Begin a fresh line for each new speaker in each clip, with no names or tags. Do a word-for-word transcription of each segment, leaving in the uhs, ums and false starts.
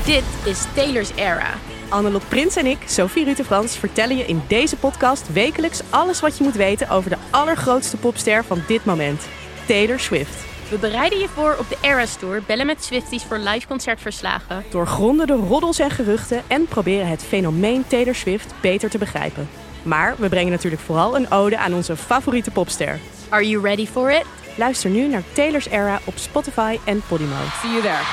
Dit is Taylor's Era.
Annelot Prins en ik, Sophie Rutte-Frans, vertellen je in deze podcast wekelijks alles wat je moet weten over de allergrootste popster van dit moment, Taylor Swift.
We bereiden je voor op de Eras Tour, bellen met Swifties voor live concertverslagen,
Doorgronden de roddels en geruchten en proberen het fenomeen Taylor Swift beter te begrijpen. Maar we brengen natuurlijk vooral een ode aan onze favoriete popster.
Are you ready for it?
Luister nu naar Taylor's Era op Spotify en Podimo.
See you there.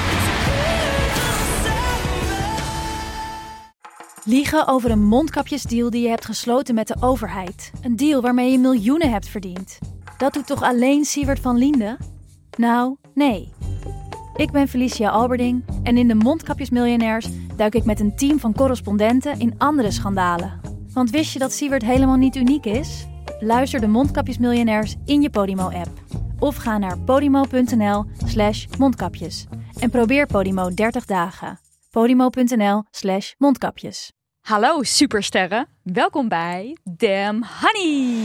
Liegen over een mondkapjesdeal die je hebt gesloten met de overheid. Een deal waarmee je miljoenen hebt verdiend. Dat doet toch alleen Siewert van Liende? Nou, nee. Ik ben Felicia Alberding en in de Mondkapjesmiljonairs duik ik met een team van correspondenten in andere schandalen. Want wist je dat Siewert helemaal niet uniek is? Luister de Mondkapjesmiljonairs in je Podimo-app. Of ga naar podimo.nl slash mondkapjes. En probeer Podimo dertig dagen. Podimo.nl slash mondkapjes.
Hallo supersterren, welkom bij Damn Honey.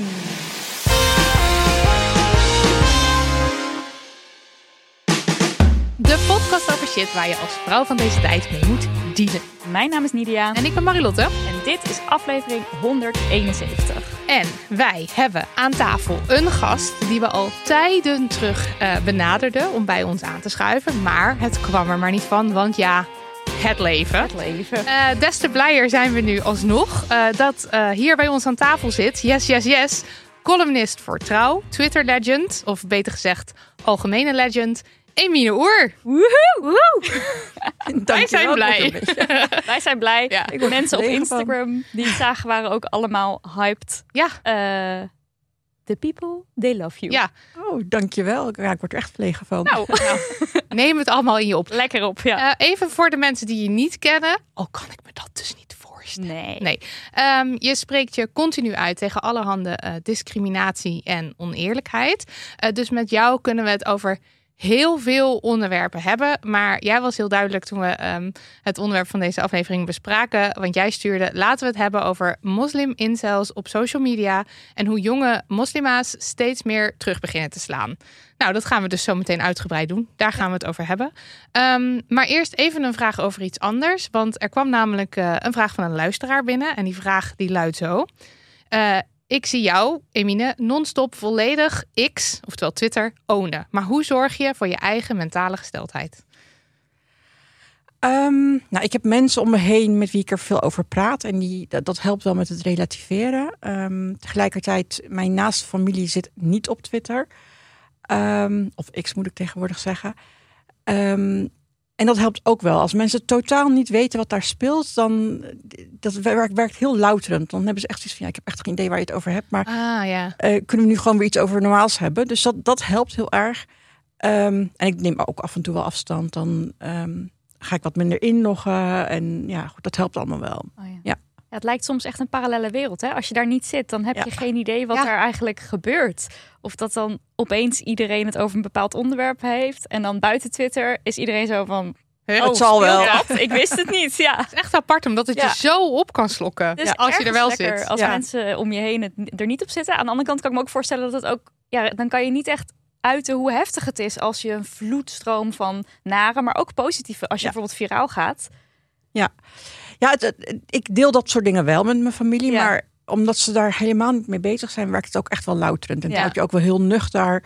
De podcast over shit waar je als vrouw van deze tijd mee moet dealen.
Mijn naam is Nidia.
En ik ben Marilotte.
En dit is aflevering honderdeenenzeventig.
En wij hebben aan tafel een gast die we al tijden terug uh, benaderden om bij ons aan te schuiven. Maar het kwam er maar niet van, want ja, het leven.
Het leven.
Uh, des te blijer zijn we nu alsnog uh, dat uh, hier bij ons aan tafel zit, yes, yes, yes, columnist voor Trouw, Twitter legend, of beter gezegd algemene legend, Emine Oer.
Woehoe! Woehoe.
Wij zijn blij.
Wij zijn blij.
Ja.
De mensen op Instagram die het zagen waren ook allemaal hyped.
Ja.
Uh, the people, they love you.
Ja.
Oh, dankjewel. Ja, ik word er echt verlegen van.
Nou, nou, neem het allemaal in je op.
Lekker op, ja.
Uh, even voor de mensen die je niet kennen. Al kan ik me dat dus niet voorstellen.
Nee.
nee. Um, je spreekt je continu uit tegen allerhande uh, discriminatie en oneerlijkheid. Uh, dus met jou kunnen we het over heel veel onderwerpen hebben. Maar jij was heel duidelijk toen we um, het onderwerp van deze aflevering bespraken. Want jij stuurde, laten we het hebben over moslim-incels op social media. En hoe jonge moslima's steeds meer terug beginnen te slaan. Nou, dat gaan we dus zo meteen uitgebreid doen. Daar gaan we het over hebben. Um, maar eerst even een vraag over iets anders. Want er kwam namelijk uh, een vraag van een luisteraar binnen. En die vraag die luidt zo. Uh, Ik zie jou, Emine, non-stop volledig X, oftewel Twitter, ownen. Maar hoe zorg je voor je eigen mentale gesteldheid?
Um, nou, ik heb mensen om me heen met wie ik er veel over praat. En die, dat, dat helpt wel met het relativeren. Um, tegelijkertijd, mijn naaste familie zit niet op Twitter. Um, of X moet ik tegenwoordig zeggen. Um, En dat helpt ook wel. Als mensen totaal niet weten wat daar speelt, dan dat werkt, werkt heel louterend. Dan hebben ze echt zoiets van, ja, ik heb echt geen idee waar je het over hebt. Maar
ah, ja.
uh, kunnen we nu gewoon weer iets over normaals hebben? Dus dat, dat helpt heel erg. Um, en ik neem ook af en toe wel afstand. Dan um, ga ik wat minder inloggen. En ja, goed, dat helpt allemaal wel.
Oh, ja.
Ja.
Ja, het lijkt soms echt een parallele wereld. Hè? Als je daar niet zit, dan heb
ja.
je geen idee wat
ja.
er eigenlijk gebeurt. Of dat dan opeens iedereen het over een bepaald onderwerp heeft. En dan buiten Twitter is iedereen zo van,
Oh, het zal wel.
Dat? Ik wist het niet. Ja.
Het is echt apart, omdat het
ja.
je zo op kan slokken.
Dus
ja, als je er wel
lekker,
zit.
Als
ja.
mensen om je heen het er niet op zitten. Aan de andere kant kan ik me ook voorstellen dat het ook, ja, dan kan je niet echt uiten hoe heftig het is als je een vloedstroom van nare, maar ook positieve, als je
ja.
bijvoorbeeld viraal gaat.
Ja, ja het, het, ik deel dat soort dingen wel met mijn familie,
Ja.
maar omdat ze daar helemaal niet mee bezig zijn, werkt het ook echt wel louterend. En
Ja.
dan heb je ook wel heel nuchter.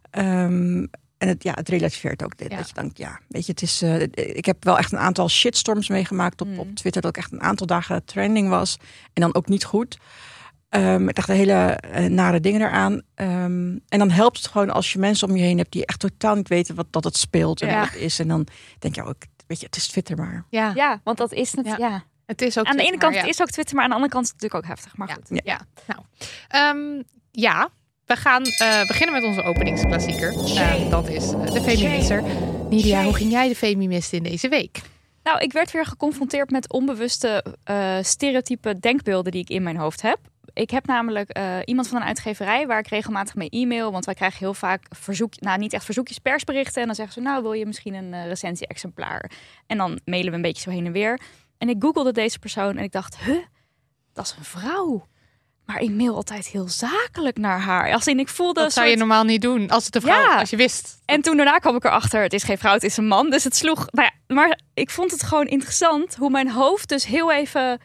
Um, en het, ja, het relativeert ook.
Ja.
Dat je denkt, ja, weet je, het is. Uh, ik heb wel echt een aantal shitstorms meegemaakt op, mm. op Twitter, dat ik echt een aantal dagen trending was en dan ook niet goed. Um, met echt hele uh, nare dingen eraan. Um, en dan helpt het gewoon als je mensen om je heen hebt die echt totaal niet weten wat dat het speelt en
Ja.
wat het is. En dan denk je, oh, ik, weet je, het is Twitter maar.
Ja.
Ja, want dat is het. Ja.
Ja. Het is ook
Aan de ene
Twitter,
kant
maar, ja.
het is ook Twitter, maar aan de andere kant is het natuurlijk ook heftig. Maar
Ja.
goed.
Ja. Nou, um, ja. We gaan uh, beginnen met onze openingsklassieker. Uh, dat is uh, de Feminister. Nidia, hoe ging jij de Feminist in deze week?
Nou, ik werd weer geconfronteerd met onbewuste uh, stereotype denkbeelden die ik in mijn hoofd heb. Ik heb namelijk uh, iemand van een uitgeverij waar ik regelmatig mee e-mail. Want wij krijgen heel vaak verzoek, nou niet echt verzoekjes, persberichten. En dan zeggen ze, nou wil je misschien een uh, recensie-exemplaar? En dan mailen we een beetje zo heen en weer. En ik googelde deze persoon en ik dacht, huh, dat is een vrouw. Maar ik mail altijd heel zakelijk naar haar. Als in, ik voelde
Dat zou je
soort...
normaal niet doen als het een vrouw,
Ja.
als je wist.
En toen daarna kwam ik erachter, het is geen vrouw, het is een man. Dus het sloeg... Nou ja, maar ik vond het gewoon interessant hoe mijn hoofd dus heel even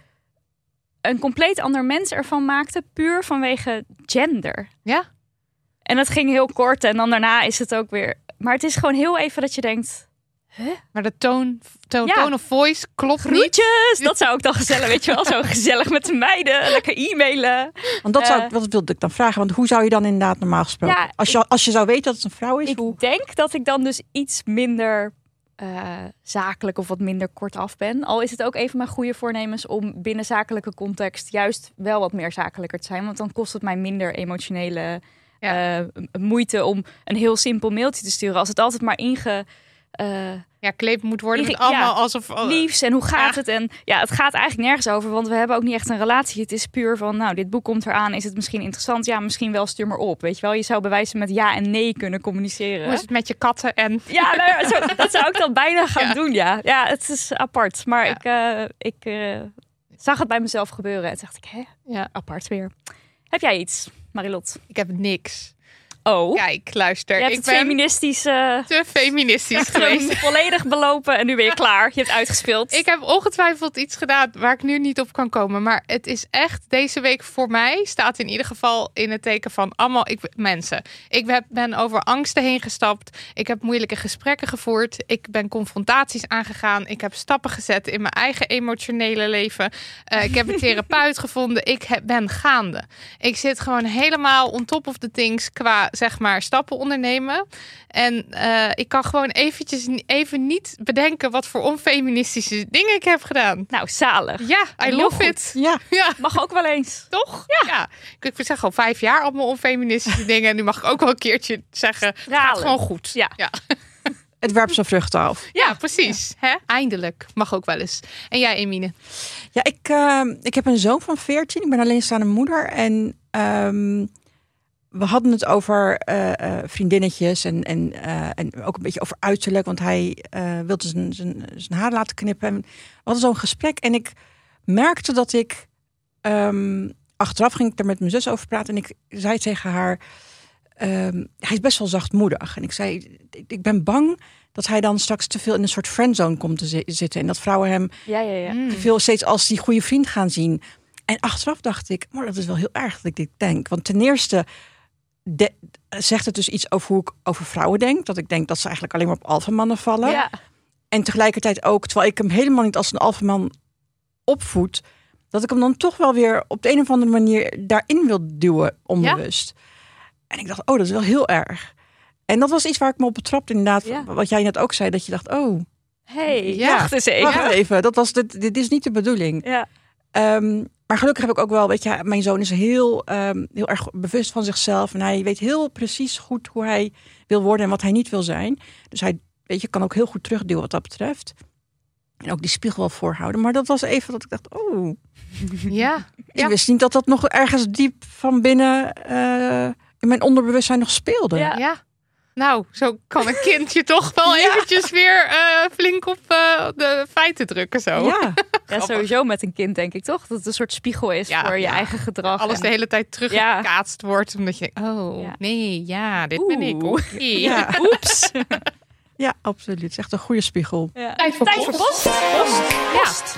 een compleet ander mens ervan maakte. Puur vanwege gender.
Ja.
En dat ging heel kort en dan daarna is het ook weer... Maar het is gewoon heel even dat je denkt...
Maar de toon, toon,
Ja.
tone of voice klopt niet.
Groetjes! Dat zou ik dan gezellig, weet je wel. Zo gezellig met de meiden, lekker e-mailen.
Want dat, zou,
Eh.
ik- dat wilde ik dan vragen. Want hoe zou je dan inderdaad normaal gesproken...
Ja,
als, je, als je zou weten dat het een vrouw is...
Ik
hoe...
denk dat ik dan dus iets minder uh, zakelijk of wat minder kortaf ben. Al is het ook even mijn goede voornemens om binnen zakelijke context juist wel wat meer zakelijker te zijn. Want dan kost het mij minder emotionele
Ja.
uh, moeite om een heel simpel mailtje te sturen. Als het altijd maar inge... Uh,
Ja, kleed moet worden met
Ja.
allemaal alsof... Oh,
liefs en hoe gaat
Ja.
het? En ja, het gaat eigenlijk nergens over, want we hebben ook niet echt een relatie. Het is puur van, nou, dit boek komt eraan. Is het misschien interessant? Ja, misschien wel, stuur maar op. Weet je wel, je zou bewijzen met ja en nee kunnen communiceren.
hoe is het met je katten en...
Ja, nou ja, zo, dat zou ik dan bijna gaan
Ja.
doen, ja. Ja, het is apart. Maar
Ja.
ik, uh, ik uh, zag het bij mezelf gebeuren en toen dacht ik, hè,
Ja,
apart weer. Heb jij iets, Marilot?
ik heb niks.
Oh,
Kijk, luister.
je hebt
ik
het
ben
feministische
te feministisch
echt
geweest.
gewoon volledig belopen en nu ben je klaar. Je hebt uitgespeeld.
Ik heb ongetwijfeld iets gedaan waar ik nu niet op kan komen. Maar het is echt, deze week voor mij staat in ieder geval in het teken van allemaal ik, mensen. Ik heb, ben over angsten heen gestapt. Ik heb moeilijke gesprekken gevoerd. Ik ben confrontaties aangegaan. Ik heb stappen gezet in mijn eigen emotionele leven. Uh, ik heb een therapeut gevonden. Ik heb, ben gaande. Ik zit gewoon helemaal on top of the things qua, zeg maar, stappen ondernemen. En uh, ik kan gewoon eventjes even niet bedenken wat voor onfeministische dingen ik heb gedaan.
Nou, zalig.
Ja, I
Heel
love
goed.
it.
Ja,
Ja,
Mag ook wel eens.
toch? Ja. ja. Ik, ik zeg al vijf jaar allemaal onfeministische dingen. En nu mag ik ook wel een keertje zeggen, het gaat
Stralen.
gewoon goed.
Ja.
Ja,
het werpt zijn vruchten af.
ja precies. Hè? Eindelijk. Mag ook wel eens. En jij, Emine?
Ja, ik, uh, ik heb een zoon van veertien. Ik ben alleenstaande moeder. En um, we hadden het over uh, uh, vriendinnetjes en, en, uh, en ook een beetje over uiterlijk. Want hij uh, wilde zijn, zijn, zijn haar laten knippen. En we hadden zo'n gesprek. En ik merkte dat ik... Um, achteraf ging ik er met mijn zus over praten. En ik zei tegen haar... Um, hij is best wel zachtmoedig. En ik zei, ik ben bang dat hij dan straks te veel in een soort friendzone komt te zi- zitten. En dat vrouwen hem
Ja, ja, ja.
Mm.
te veel steeds als die goede vriend gaan zien. En achteraf dacht ik, maar dat is wel heel erg dat ik dit denk. Want ten eerste de, zegt het dus iets over hoe ik over vrouwen denk. Dat ik denk dat ze eigenlijk alleen maar op alfamannen vallen.
Ja.
En tegelijkertijd ook, terwijl ik hem helemaal niet als een alfaman opvoed, dat ik hem dan toch wel weer op de een of andere manier daarin wil duwen, onbewust. Ja. En ik dacht, oh, dat is wel heel erg. En dat was iets waar ik me op betrapte, inderdaad.
Ja.
Wat jij net ook zei, dat je dacht, oh,
Hey,
Ja.
wacht eens even.
wacht even, dat was dit, dit is niet de bedoeling.
Ja.
Um, maar gelukkig heb ik ook wel, weet je, mijn zoon is heel, um, heel erg bewust van zichzelf. En hij weet heel precies goed hoe hij wil worden en wat hij niet wil zijn. Dus hij, weet je, kan ook heel goed terugduwen wat dat betreft. En ook die spiegel wel voorhouden. Maar dat was even dat ik dacht, oh.
Ja.
Ik
Ja.
wist niet dat dat nog ergens diep van binnen uh, in mijn onderbewustzijn nog speelde.
Ja.
Ja. Nou, zo kan een kindje toch wel
Ja.
eventjes weer uh, flink op uh, de feiten drukken zo.
Ja.
Ja, sowieso met een kind denk ik toch? Dat het een soort spiegel is
Ja,
voor je
ja.
eigen gedrag.
Alles
en-
de hele tijd teruggekaatst wordt. Omdat je denkt, oh
Ja.
nee, ja, dit ben ik.
Oeh.
Oké.
Ja.
Oeps.
Ja, absoluut. Het is echt een goede spiegel.
Ja.
Tijd voor
Tijd voor
post.
post.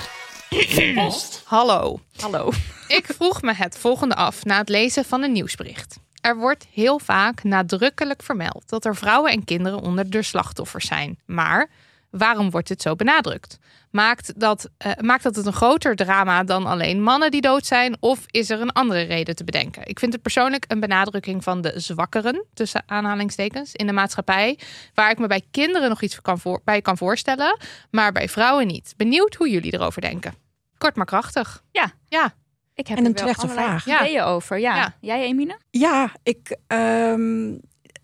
Ja. Hallo.
Hallo.
Ik vroeg me het volgende af na het lezen van een nieuwsbericht. Er wordt heel vaak nadrukkelijk vermeld dat er vrouwen en kinderen onder de slachtoffers zijn. Maar waarom wordt het zo benadrukt? Maakt dat, uh, maakt dat het een groter drama dan alleen mannen die dood zijn? Of is er een andere reden te bedenken? Ik vind het persoonlijk een benadrukking van de zwakkeren, tussen aanhalingstekens, in de maatschappij. Waar ik me bij kinderen nog iets kan voor, bij kan voorstellen, maar bij vrouwen niet. Benieuwd hoe jullie erover denken. Kort maar krachtig.
Ja.
Ja.
Ik heb
En
er
een
wel
terechte
allerlei
vraag.
Ja.
ideeën over. Ja.
Ja.
Jij, Emine?
Ja, ik. Um,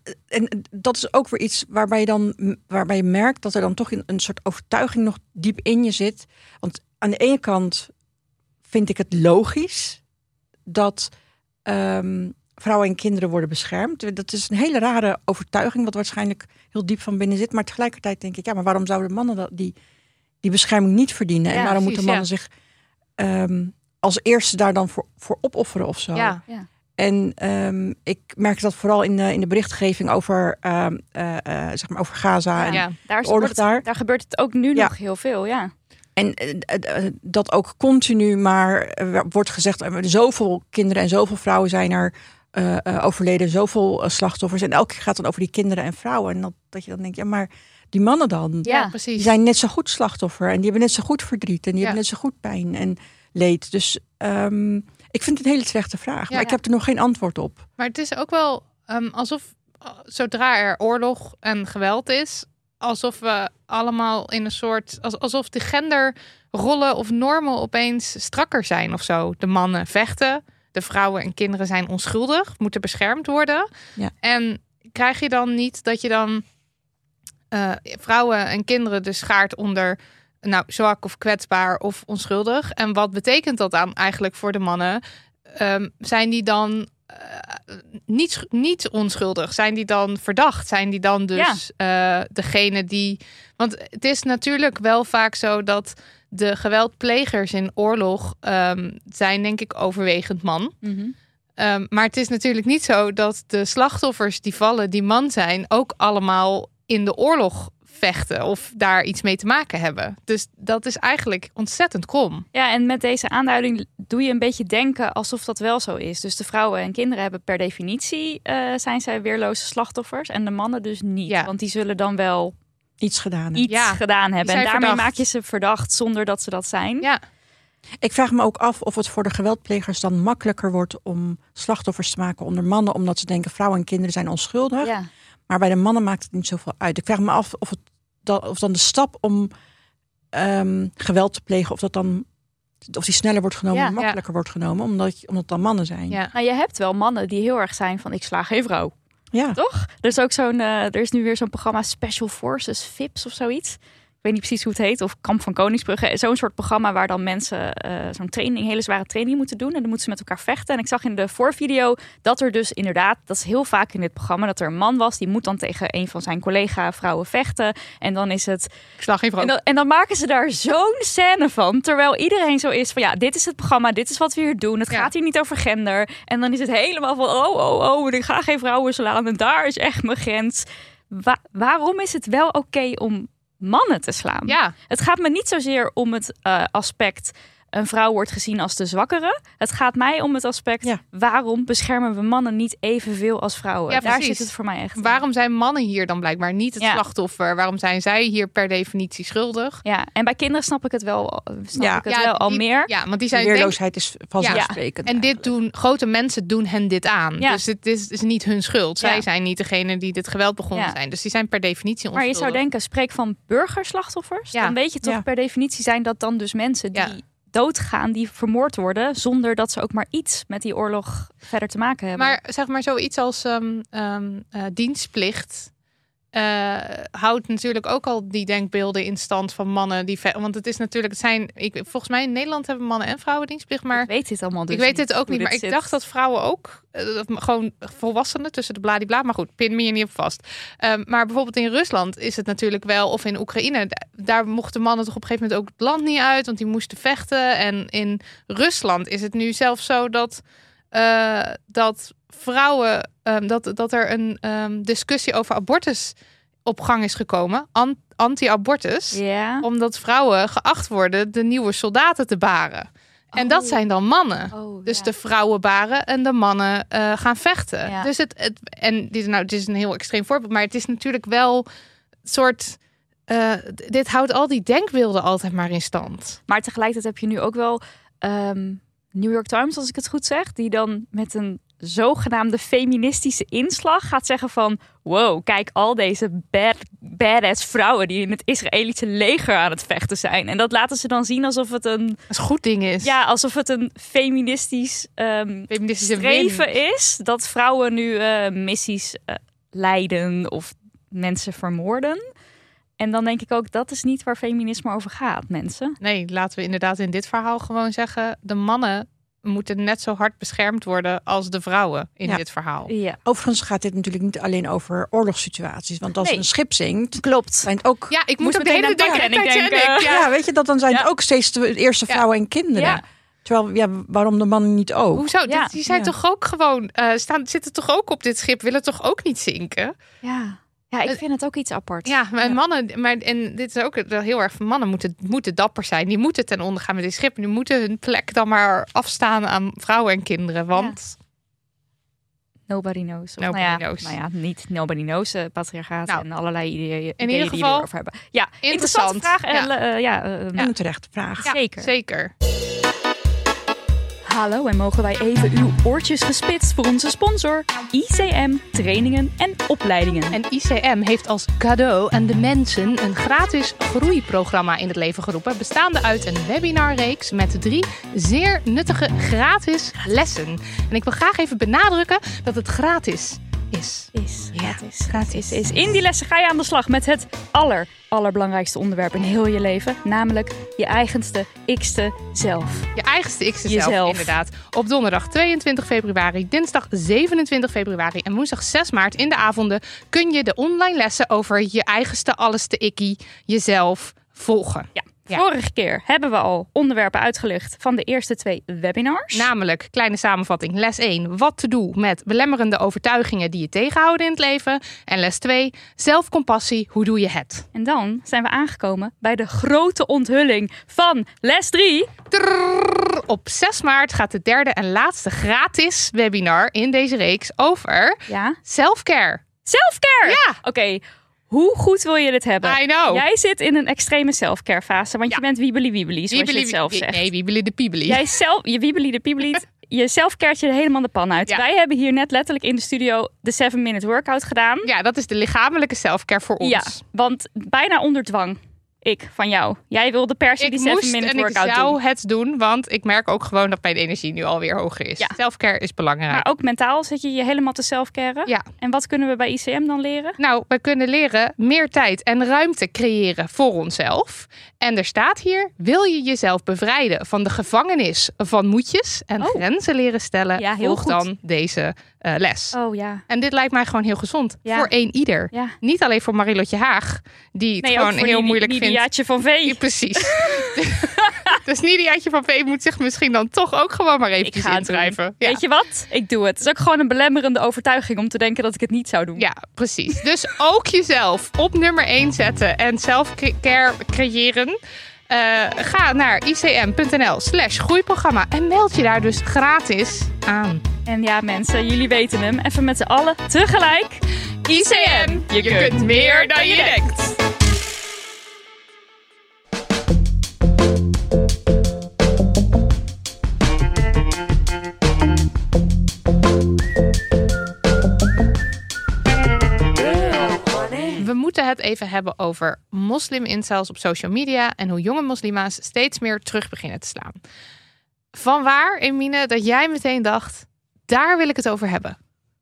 en dat is ook weer iets waarbij je dan waarbij je merkt dat er dan toch een, een soort overtuiging nog diep in je zit. Want aan de ene kant vind ik het logisch dat um, vrouwen en kinderen worden beschermd. Dat is een hele rare overtuiging, wat waarschijnlijk heel diep van binnen zit. Maar tegelijkertijd denk ik, ja, maar waarom zouden mannen dat, die, die bescherming niet verdienen?
Ja,
en waarom
precies,
moeten mannen
ja.
zich um, als eerste daar dan voor, voor opofferen of zo.
Ja.
Ja.
En um, ik merk dat vooral in de, in de berichtgeving over, um, uh, uh, zeg maar over Gaza en
Ja.
Daar, is,
oorlog
wordt,
daar.
daar gebeurt het ook nu
Ja.
nog heel veel, ja.
En uh, uh, dat ook continu maar uh, wordt gezegd, uh, zoveel kinderen en zoveel vrouwen zijn er uh, uh, overleden, zoveel uh, slachtoffers. En elke keer gaat het dan over die kinderen en vrouwen. En dat, dat je dan denkt, ja, maar die mannen dan,
Ja,
Ja.
precies.
die zijn net zo goed slachtoffer. En die hebben net zo goed verdriet. En die
Ja.
hebben net zo goed pijn en leed. Dus um, ik vind het een hele slechte vraag.
Ja.
Maar ik heb er nog geen antwoord op.
Maar het is ook wel um, alsof uh, zodra er oorlog en geweld is, alsof we allemaal in een soort, als, alsof de genderrollen of normen opeens strakker zijn of zo. De mannen vechten, de vrouwen en kinderen zijn onschuldig, moeten beschermd worden.
Ja.
En krijg je dan niet dat je dan uh, vrouwen en kinderen dus schaart onder nou, zwak of kwetsbaar of onschuldig? En wat betekent dat dan eigenlijk voor de mannen? Um, zijn die dan uh, niet, niet onschuldig? Zijn die dan verdacht? Zijn die dan dus ja. uh, degene die... Want het is natuurlijk wel vaak zo dat de geweldplegers in oorlog um, zijn denk ik overwegend man.
Mm-hmm.
Um, maar het is natuurlijk niet zo dat de slachtoffers die vallen, die man zijn, ook allemaal in de oorlog vechten of daar iets mee te maken hebben. Dus dat is eigenlijk ontzettend krom.
Ja, en met deze aanduiding doe je een beetje denken alsof dat wel zo is. Dus de vrouwen en kinderen hebben per definitie uh, zijn zij weerloze slachtoffers en de mannen dus niet.
Ja.
Want die zullen dan wel
Iets gedaan.
iets
Ja,
gedaan hebben. En
zijn
daarmee
verdacht.
maak je ze verdacht zonder dat ze dat zijn.
Ja,
Ik vraag me ook af of het voor de geweldplegers dan makkelijker wordt om slachtoffers te maken onder mannen, omdat ze denken vrouwen en kinderen zijn onschuldig.
Ja.
Maar bij de mannen maakt het niet zoveel uit. Ik vraag me af of, het dan, of dan de stap om um, geweld te plegen, of dat dan of die sneller wordt genomen,
Ja,
makkelijker
ja.
wordt genomen, omdat, je, omdat het dan mannen zijn.
ja.
Nou, je hebt wel mannen die heel erg zijn van ik sla geen vrouw.
Ja.
Toch? Er is ook zo'n, uh, er is nu weer zo'n programma Special Forces, V I P S of zoiets. Ik weet niet precies hoe het heet, of Kamp van Koningsbrugge. Zo'n soort programma waar dan mensen uh, zo'n training, hele zware training moeten doen. En dan moeten ze met elkaar vechten. En ik zag in de voorvideo dat er dus inderdaad, dat is heel vaak in dit programma, dat er een man was die moet dan tegen een van zijn collega vrouwen vechten. En dan is het...
Ik slag geen vrouw.
En dan, en dan maken ze daar zo'n scène van. Terwijl iedereen zo is van ja, dit is het programma, dit is wat we hier doen. Het
Ja.
gaat hier niet over gender. En dan is het helemaal van oh, oh, oh, ik ga geen vrouwen slaan. En daar is echt mijn grens. Wa- waarom is het wel oké okay om mannen te slaan?
Ja,
Het gaat me niet zozeer om het uh, aspect een vrouw wordt gezien als de zwakkere. Het gaat mij om het aspect
Ja.
waarom beschermen we mannen niet evenveel als vrouwen?
Ja,
Daar
precies.
zit het voor mij echt in.
waarom zijn mannen hier dan blijkbaar niet het
Ja.
slachtoffer? Waarom zijn zij hier per definitie schuldig?
Ja, en bij kinderen snap ik het wel, snap
Ja.
ik het
Ja,
wel al
die-
meer.
Ja, want die
Die
zijn denk,
weerloosheid is vanzelfsprekend.
en dit doen grote mensen doen hen dit aan.
Ja.
Dus het is, is niet hun schuld. Zij
Ja.
zijn niet degene die dit geweld begonnen
Ja.
zijn. Dus die zijn per definitie
Maar je
onschuldig.
zou denken, spreek van burgerslachtoffers.
Ja.
Dan weet je toch
Ja.
per definitie zijn dat dan dus mensen die
Ja.
doodgaan, die vermoord worden, zonder dat ze ook maar iets met die oorlog verder te maken hebben.
Maar zeg maar zoiets als um, um, uh, dienstplicht uh, houdt natuurlijk ook al die denkbeelden in stand van mannen die ve- want het is natuurlijk, het zijn, ik, volgens mij in Nederland hebben mannen en vrouwen dienstplicht, maar
ik weet dit allemaal dus
ik weet
niet,
het ook
hoe
niet, maar
dit
ik
zit.
dacht dat vrouwen ook, uh, gewoon volwassenen tussen de bladibla, maar goed, pin me hier niet op vast. Um, maar bijvoorbeeld in Rusland is het natuurlijk wel, of in Oekraïne, d- daar mochten mannen toch op een gegeven moment ook het land niet uit, want die moesten vechten. En in Rusland is het nu zelfs zo dat, uh, dat vrouwen, um, dat, dat er een um, discussie over abortus op gang is gekomen, An- anti-abortus,
Ja.
omdat vrouwen geacht worden de nieuwe soldaten te baren. En
Oh.
dat zijn dan mannen.
Oh,
Dus
ja.
de vrouwen baren en de mannen uh, gaan vechten.
Ja.
Dus het, het en dit, nou, dit is een heel extreem voorbeeld, maar het is natuurlijk wel een soort. Uh, d- dit houdt al die denkbeelden altijd maar in stand.
Maar tegelijkertijd heb je nu ook wel um, New York Times, als ik het goed zeg, die dan met een zogenaamde feministische inslag gaat zeggen van wow, kijk al deze bad, badass vrouwen die in het Israëlische leger aan het vechten zijn. En dat laten ze dan zien alsof het een,
Dat is een goed ding is.
ja, alsof het een feministisch um,
Feministische
streven
win.
is dat vrouwen nu uh, missies uh, leiden of mensen vermoorden. En dan denk ik ook, dat is niet waar feminisme over gaat, mensen.
Nee, laten we inderdaad in dit verhaal gewoon zeggen, de mannen moeten net zo hard beschermd worden als de vrouwen in
Ja.
dit verhaal.
Ja,
Overigens gaat dit natuurlijk niet alleen over oorlogssituaties. Want als
Nee.
een schip zinkt,
klopt.
zijn het ook...
Ja, ik
Moest
moet ook de
meteen
hele
aan
tijd
Titanic
aan Titanic.
denken.
Ja.
Ja, weet je, dat dan zijn het
Ja.
ook steeds de eerste
Ja.
vrouwen en kinderen.
Ja.
Terwijl, ja, waarom de mannen niet ook?
Hoezo?
Ja.
Die zijn
Ja.
toch ook gewoon, uh, staan, zitten toch ook op dit schip, willen toch ook niet zinken?
Ja. Ja, ik vind het ook iets apart.
Ja, maar
Ja.
mannen, maar en dit is ook wel heel erg van mannen moeten, moeten dapper zijn. Die moeten ten onder gaan met dit schip. Die moeten hun plek dan maar afstaan aan vrouwen en kinderen. Want
Nobody knows. Of,
Nobody
nou ja,
knows.
Nou ja, niet nobody knows. Uh, patriarchaat
Nou,
en allerlei ideeën,
in
ideeën
ieder
die
geval,
we erover hebben. Ja,
interessant.
interessante vraag. En,
Ja.
uh, ja, uh,
En een terechte vraag.
ja,
zeker.
zeker.
Hallo en mogen wij even uw oortjes gespitst voor onze sponsor I C M Trainingen en Opleidingen.
En I C M heeft als cadeau aan de mensen een gratis groeiprogramma in het leven geroepen. Bestaande uit een webinarreeks met drie zeer nuttige gratis lessen. En ik wil graag even benadrukken dat het gratis is.
Is
Ja,
gratis.
gratis.
Is, is. In die lessen ga je aan de slag met het aller, allerbelangrijkste onderwerp in heel je leven. Namelijk je eigenste, ikste zelf.
Je eigenste ik zelf,
Jezelf.
inderdaad. Op donderdag tweeëntwintig februari, dinsdag zevenentwintig februari en woensdag zes maart in de avonden kun je de online lessen over je eigenste alleste ikkie, jezelf, volgen.
Ja.
Ja.
Vorige keer hebben we al onderwerpen uitgelicht van de eerste twee webinars.
Namelijk, kleine samenvatting, les één, wat te doen met belemmerende overtuigingen die je tegenhouden in het leven. En les twee, zelfcompassie, hoe doe je het?
En dan zijn we aangekomen bij de grote onthulling van les drie.
Trrr, op zes maart gaat de derde en laatste gratis webinar in deze reeks over
Ja.
self-care.
Selfcare!
Ja.
Oké, hoe goed wil je dit hebben?
I know.
Jij zit in een extreme selfcare fase, want
Ja.
je bent wiebeli wiebeli, zoals je het zelf zegt.
Nee, wiebeli de piebeli.
Jij zelf, je wiebeli de piebeli, je selfcaret je helemaal de pan uit.
Ja.
Wij hebben hier net letterlijk in de studio de seven minute workout gedaan.
Ja, dat is de lichamelijke self-care voor ons.
Ja, want bijna onder dwang. Ik, van jou. Jij wilde per se
Ik
die seven
moest
minute
en ik
workout
zou
doen.
het doen, want ik merk ook gewoon dat mijn energie nu alweer hoger is.
Ja.
Self-care is belangrijk.
Maar ook mentaal zit je je helemaal te selfcaren.
Ja.
En wat kunnen we bij I C M dan leren?
Nou, we kunnen leren meer tijd en ruimte creëren voor onszelf. En er staat hier, wil je jezelf bevrijden van de gevangenis van moetjes en
Oh.
grenzen leren stellen,
Ja, heel
volg
goed.
dan deze uh, les.
Oh ja.
En dit lijkt mij gewoon heel gezond.
Ja.
Voor één ieder.
Ja.
Niet alleen voor Marilotje Haag, die het
Nee, ook
gewoon
voor
heel
die,
moeilijk
die,
vindt.
Die Jaatje van V.
Ja, precies. Dus Nidiaatje van V moet zich misschien dan toch ook gewoon maar
Ik
eventjes
ga het
inschrijven.
doen.
Ja.
Weet je wat? Ik doe het. Het is ook gewoon een belemmerende overtuiging om te denken dat ik het niet zou doen.
Ja, precies. Dus ook jezelf op nummer één zetten en self-care creëren. Uh, ga naar icm.nl slash groeiprogramma en meld je daar dus gratis aan.
En ja, mensen, jullie weten hem. Even met z'n allen tegelijk.
I C M, je, je kunt meer dan je denkt. We moeten het even hebben over moslim-incels op social media en hoe jonge moslima's steeds meer terug beginnen te slaan. Vanwaar, Emine, dat jij meteen dacht, daar wil ik het over hebben?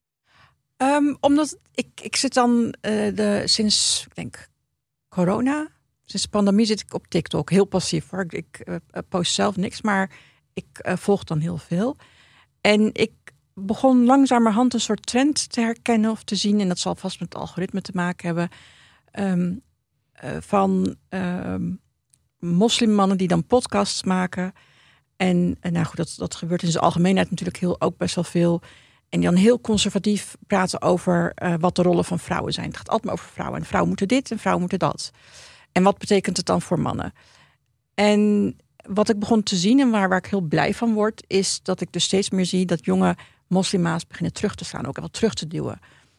Um, omdat ik, ik zit dan uh, de, sinds, ik denk, corona, sinds de pandemie zit ik op TikTok. Heel passief hoor. Ik, ik uh, post zelf niks, maar ik uh, volg dan heel veel. En ik begon langzamerhand een soort trend te herkennen of te zien. En dat zal vast met het algoritme te maken hebben. Um, uh, van um, moslimmannen die dan podcasts maken. En uh, nou goed, dat, dat gebeurt in zijn algemeenheid natuurlijk heel, ook best wel veel. En die dan heel conservatief praten over uh, wat de rollen van vrouwen zijn. Het gaat altijd maar over vrouwen. En vrouwen moeten dit en vrouwen moeten dat. En wat betekent het dan voor mannen? En wat ik begon te zien en waar, waar ik heel blij van word, is dat ik dus steeds meer zie dat jonge moslima's beginnen terug te slaan. Ook wat terug te duwen.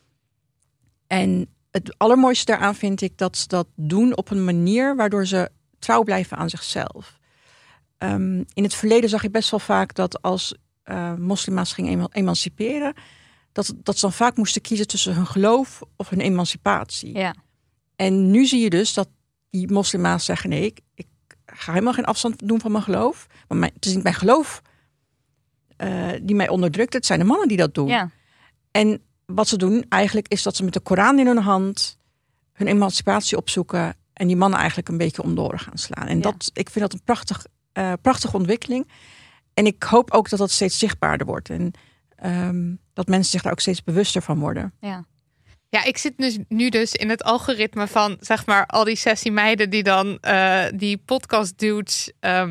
En het allermooiste daaraan vind ik dat ze dat doen op een manier waardoor ze trouw blijven aan zichzelf. Um, in het verleden zag ik best wel vaak dat als uh, moslima's gingen emanciperen, dat, dat ze dan vaak moesten kiezen tussen hun geloof of hun emancipatie.
Ja.
En nu zie je dus dat die moslima's zeggen, nee, ik, ik ga helemaal geen afstand doen van mijn geloof. Maar mijn, het is niet mijn geloof uh, die mij onderdrukt, het zijn de mannen die dat doen.
Ja.
En wat ze doen eigenlijk is dat ze met de Koran in hun hand hun emancipatie opzoeken en die mannen eigenlijk een beetje om de oren gaan slaan. En
Ja.
dat, ik vind dat een prachtig, uh, prachtige ontwikkeling. En ik hoop ook dat dat steeds zichtbaarder wordt. En um, dat mensen zich daar ook steeds bewuster van worden.
Ja.
Ja, ik zit dus nu dus in het algoritme van, zeg maar, al die sessie meiden die dan uh, die podcast dudes um,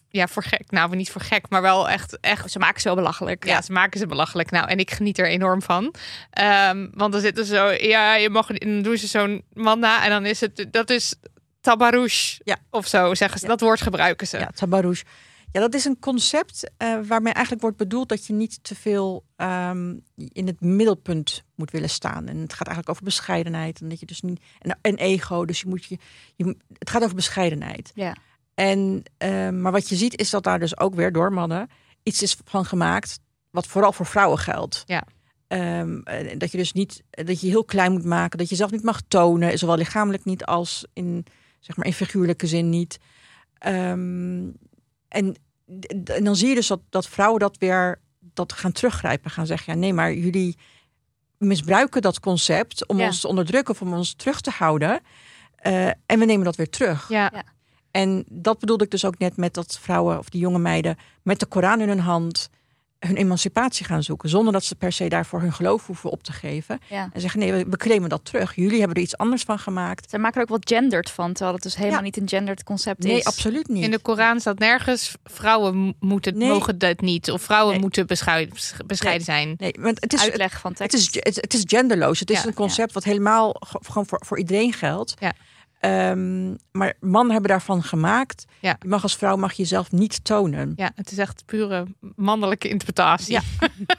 ja, voor gek. Nou, niet voor gek, maar wel echt... echt
Ze maken ze wel belachelijk.
ja, ze maken ze belachelijk. Nou, en ik geniet er enorm van. Um, want dan zitten zo... Ja, je mag... En dan doen ze zo'n manna en dan is het... Dat is tabarouche
Ja.
of zo, zeggen ze.
Ja.
Dat woord gebruiken ze.
Ja, tabarouche. Ja, dat is een concept uh, waarmee eigenlijk wordt bedoeld dat je niet te veel um, in het middelpunt moet willen staan. En het gaat eigenlijk over bescheidenheid. En dat je dus niet. En, en ego. Dus je moet je, je. Het gaat over bescheidenheid.
Ja.
En, uh, maar wat je ziet is dat daar dus ook weer door mannen iets is van gemaakt wat vooral voor vrouwen geldt.
Ja.
Um, dat je dus niet, dat je heel klein moet maken, dat je zelf niet mag tonen, zowel lichamelijk niet als in, zeg maar, in figuurlijke zin niet. Um, en, en dan zie je dus dat, dat vrouwen dat weer dat gaan teruggrijpen, gaan zeggen, ja nee, maar jullie misbruiken dat concept om
ja.
ons te onderdrukken of om ons terug te houden. Uh, en we nemen dat weer terug.
Ja.
Ja.
En dat bedoelde ik dus ook net met dat vrouwen of die jonge meiden met de Koran in hun hand hun emancipatie gaan zoeken. Zonder dat ze per se daarvoor hun geloof hoeven op te geven.
Ja.
En zeggen, nee, we, we claimen dat terug. Jullie hebben er iets anders van gemaakt.
Ze maken er ook wat gendered van, terwijl het dus helemaal
Ja.
niet een gendered concept
Nee,
is.
absoluut niet.
In de Koran staat nergens... Vrouwen moeten,
Nee.
mogen dat niet. Of vrouwen
Nee.
moeten bescheiden, bescheiden zijn.
Nee, want het is, het,
Uitleg van
het,
tekst.
is, het, het is genderloos. Het is
Ja.
een concept wat helemaal ge- gewoon voor, voor iedereen geldt.
Ja.
Um, maar mannen hebben daarvan gemaakt.
Ja.
Je mag als vrouw mag je jezelf niet tonen.
Ja, het is echt pure mannelijke interpretatie.
Ja.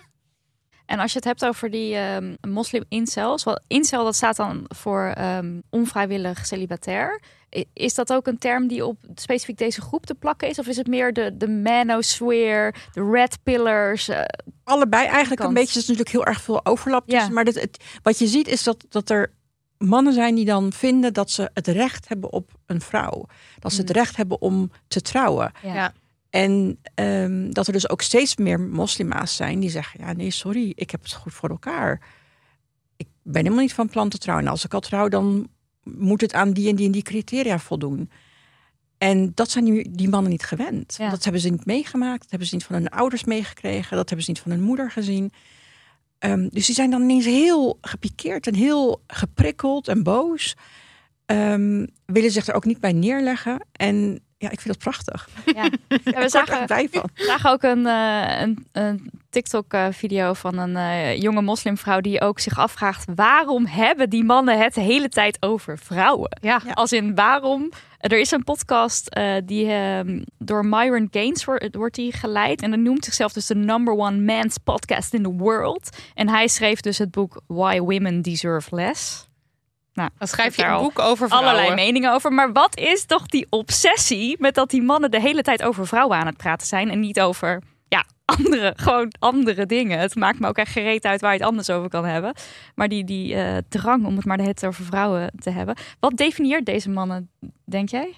En als je het hebt over die um, moslim-incels. Wel, incel, dat staat dan voor um, onvrijwillig celibatair. I- Is dat ook een term die op specifiek deze groep te plakken is? Of is het meer de, de manosphere, de red pillars? Uh,
Allebei eigenlijk
kant.
een beetje. Er is natuurlijk heel erg veel overlap tussen.
Ja.
Maar dat, het, wat je ziet is dat, dat er mannen zijn die dan vinden dat ze het recht hebben op een vrouw. Dat ze het recht hebben om te trouwen.
ja.
Ja.
En um, dat er dus ook steeds meer moslima's zijn die zeggen, ja nee, sorry, ik heb het goed voor elkaar. Ik ben helemaal niet van plan te trouwen. En als ik al trouw, dan moet het aan die en die en die criteria voldoen. En dat zijn die, die mannen niet gewend.
Ja.
Dat hebben ze niet meegemaakt. Dat hebben ze niet van hun ouders meegekregen. Dat hebben ze niet van hun moeder gezien. Um, dus die zijn dan ineens heel gepikeerd en heel geprikkeld en boos. Um, willen zich er ook niet bij neerleggen. En ja, ik vind dat prachtig.
Ja. Ja, we
Ik word er
zagen,
echt blij van.
zagen ook een, uh, een, een TikTok-video van een uh, jonge moslimvrouw die ook zich afvraagt: waarom hebben die mannen het de hele tijd over vrouwen?
Ja.
Ja.
Als in waarom? Er is een podcast uh, die uh, door Myron Gaines wordt, wordt die geleid. En dat noemt zichzelf dus de number one man's podcast in the world. En hij schreef dus het boek Why Women Deserve Less. Nou,
Dan schrijf je
daar
een
al
boek over vrouwen.
allerlei meningen over. Maar wat is toch die obsessie met dat die mannen de hele tijd over vrouwen aan het praten zijn en niet over ja, andere, gewoon andere dingen. Het maakt me ook echt gereed uit waar je het anders over kan hebben. Maar die, die uh, drang om het maar de hele tijd over vrouwen te hebben. Wat definieert deze mannen, denk jij?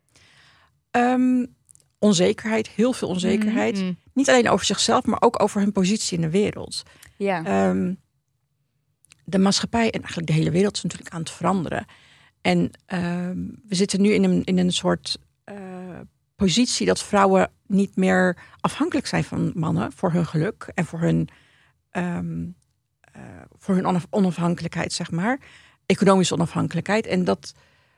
Um, onzekerheid, heel veel onzekerheid.
Mm.
Niet alleen over zichzelf, maar ook over hun positie in de wereld.
Ja.
Um, de maatschappij en eigenlijk de hele wereld is natuurlijk aan het veranderen. En um, we zitten nu in een, in een soort uh, positie dat vrouwen niet meer afhankelijk zijn van mannen voor hun geluk en voor hun, um, uh, voor hun onafhankelijkheid, zeg maar. Economische onafhankelijkheid. En dat,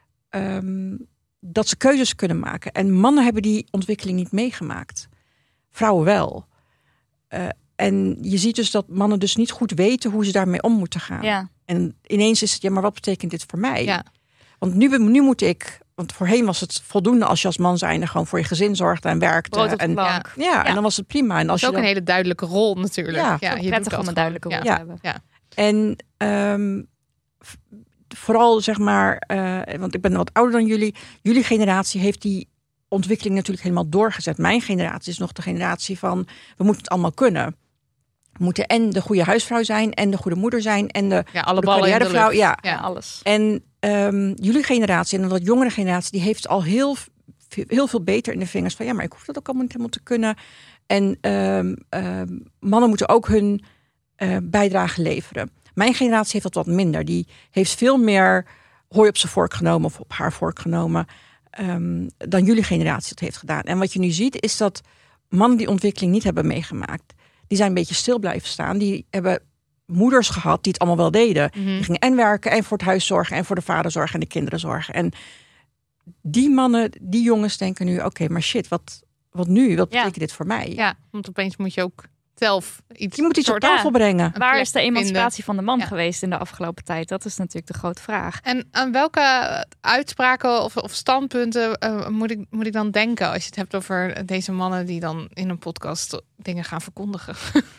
um, dat ze keuzes kunnen maken. En mannen hebben die ontwikkeling niet meegemaakt. Vrouwen wel. Uh, En je ziet dus dat mannen dus niet goed weten hoe ze daarmee om moeten gaan.
Ja.
En ineens is het, ja, maar wat betekent dit voor mij?
Ja.
Want nu, nu moet ik, want voorheen was het voldoende als je als man zijnde gewoon voor je gezin zorgde en werkte.
Brood op de
en,
plank.
ja, ja, en dan was het prima. En
Dat
als
is ook
je dan,
een hele duidelijke rol natuurlijk.
Ja,
ja,
Ook
je
prettig
doet
om
dat
een duidelijke rol
gewoon.
te
Ja.
hebben.
Ja.
En um, vooral zeg maar, uh, want ik ben wat ouder dan jullie. Jullie generatie heeft die ontwikkeling natuurlijk helemaal doorgezet. Mijn generatie is nog de generatie van, we moeten het allemaal kunnen. We moeten en de goede huisvrouw zijn en de goede moeder zijn en de,
Ja, alle
de
ballen in de
carrièrevrouw.
lucht.
Ja.
Ja, alles.
En um, jullie generatie en een wat jongere generatie, die heeft al heel, heel veel beter in de vingers van ja, maar ik hoef dat ook allemaal niet helemaal te kunnen. En um, um, mannen moeten ook hun uh, bijdrage leveren. Mijn generatie heeft dat wat minder. Die heeft veel meer hooi op zijn vork genomen of op haar vork genomen um, dan jullie generatie dat heeft gedaan. En wat je nu ziet is dat mannen die ontwikkeling niet hebben meegemaakt, die zijn een beetje stil blijven staan. Die hebben moeders gehad die het allemaal wel deden.
Mm-hmm.
Die gingen en werken en voor het huis zorgen en voor de vader zorgen en de kinderen zorgen. En die mannen, die jongens denken nu, oké, okay, maar shit, wat, wat nu? Wat
Ja.
betekent dit voor mij?
Ja, want opeens moet je ook zelf iets...
Je moet iets op
soort-
tafel brengen.
Waar
plek
is de emancipatie
vinden.
van de man
Ja.
geweest in de afgelopen tijd? Dat is natuurlijk de grote vraag.
En aan welke uitspraken of, of standpunten uh, moet, ik, moet ik dan denken als je het hebt over deze mannen die dan in een podcast dingen gaan verkondigen?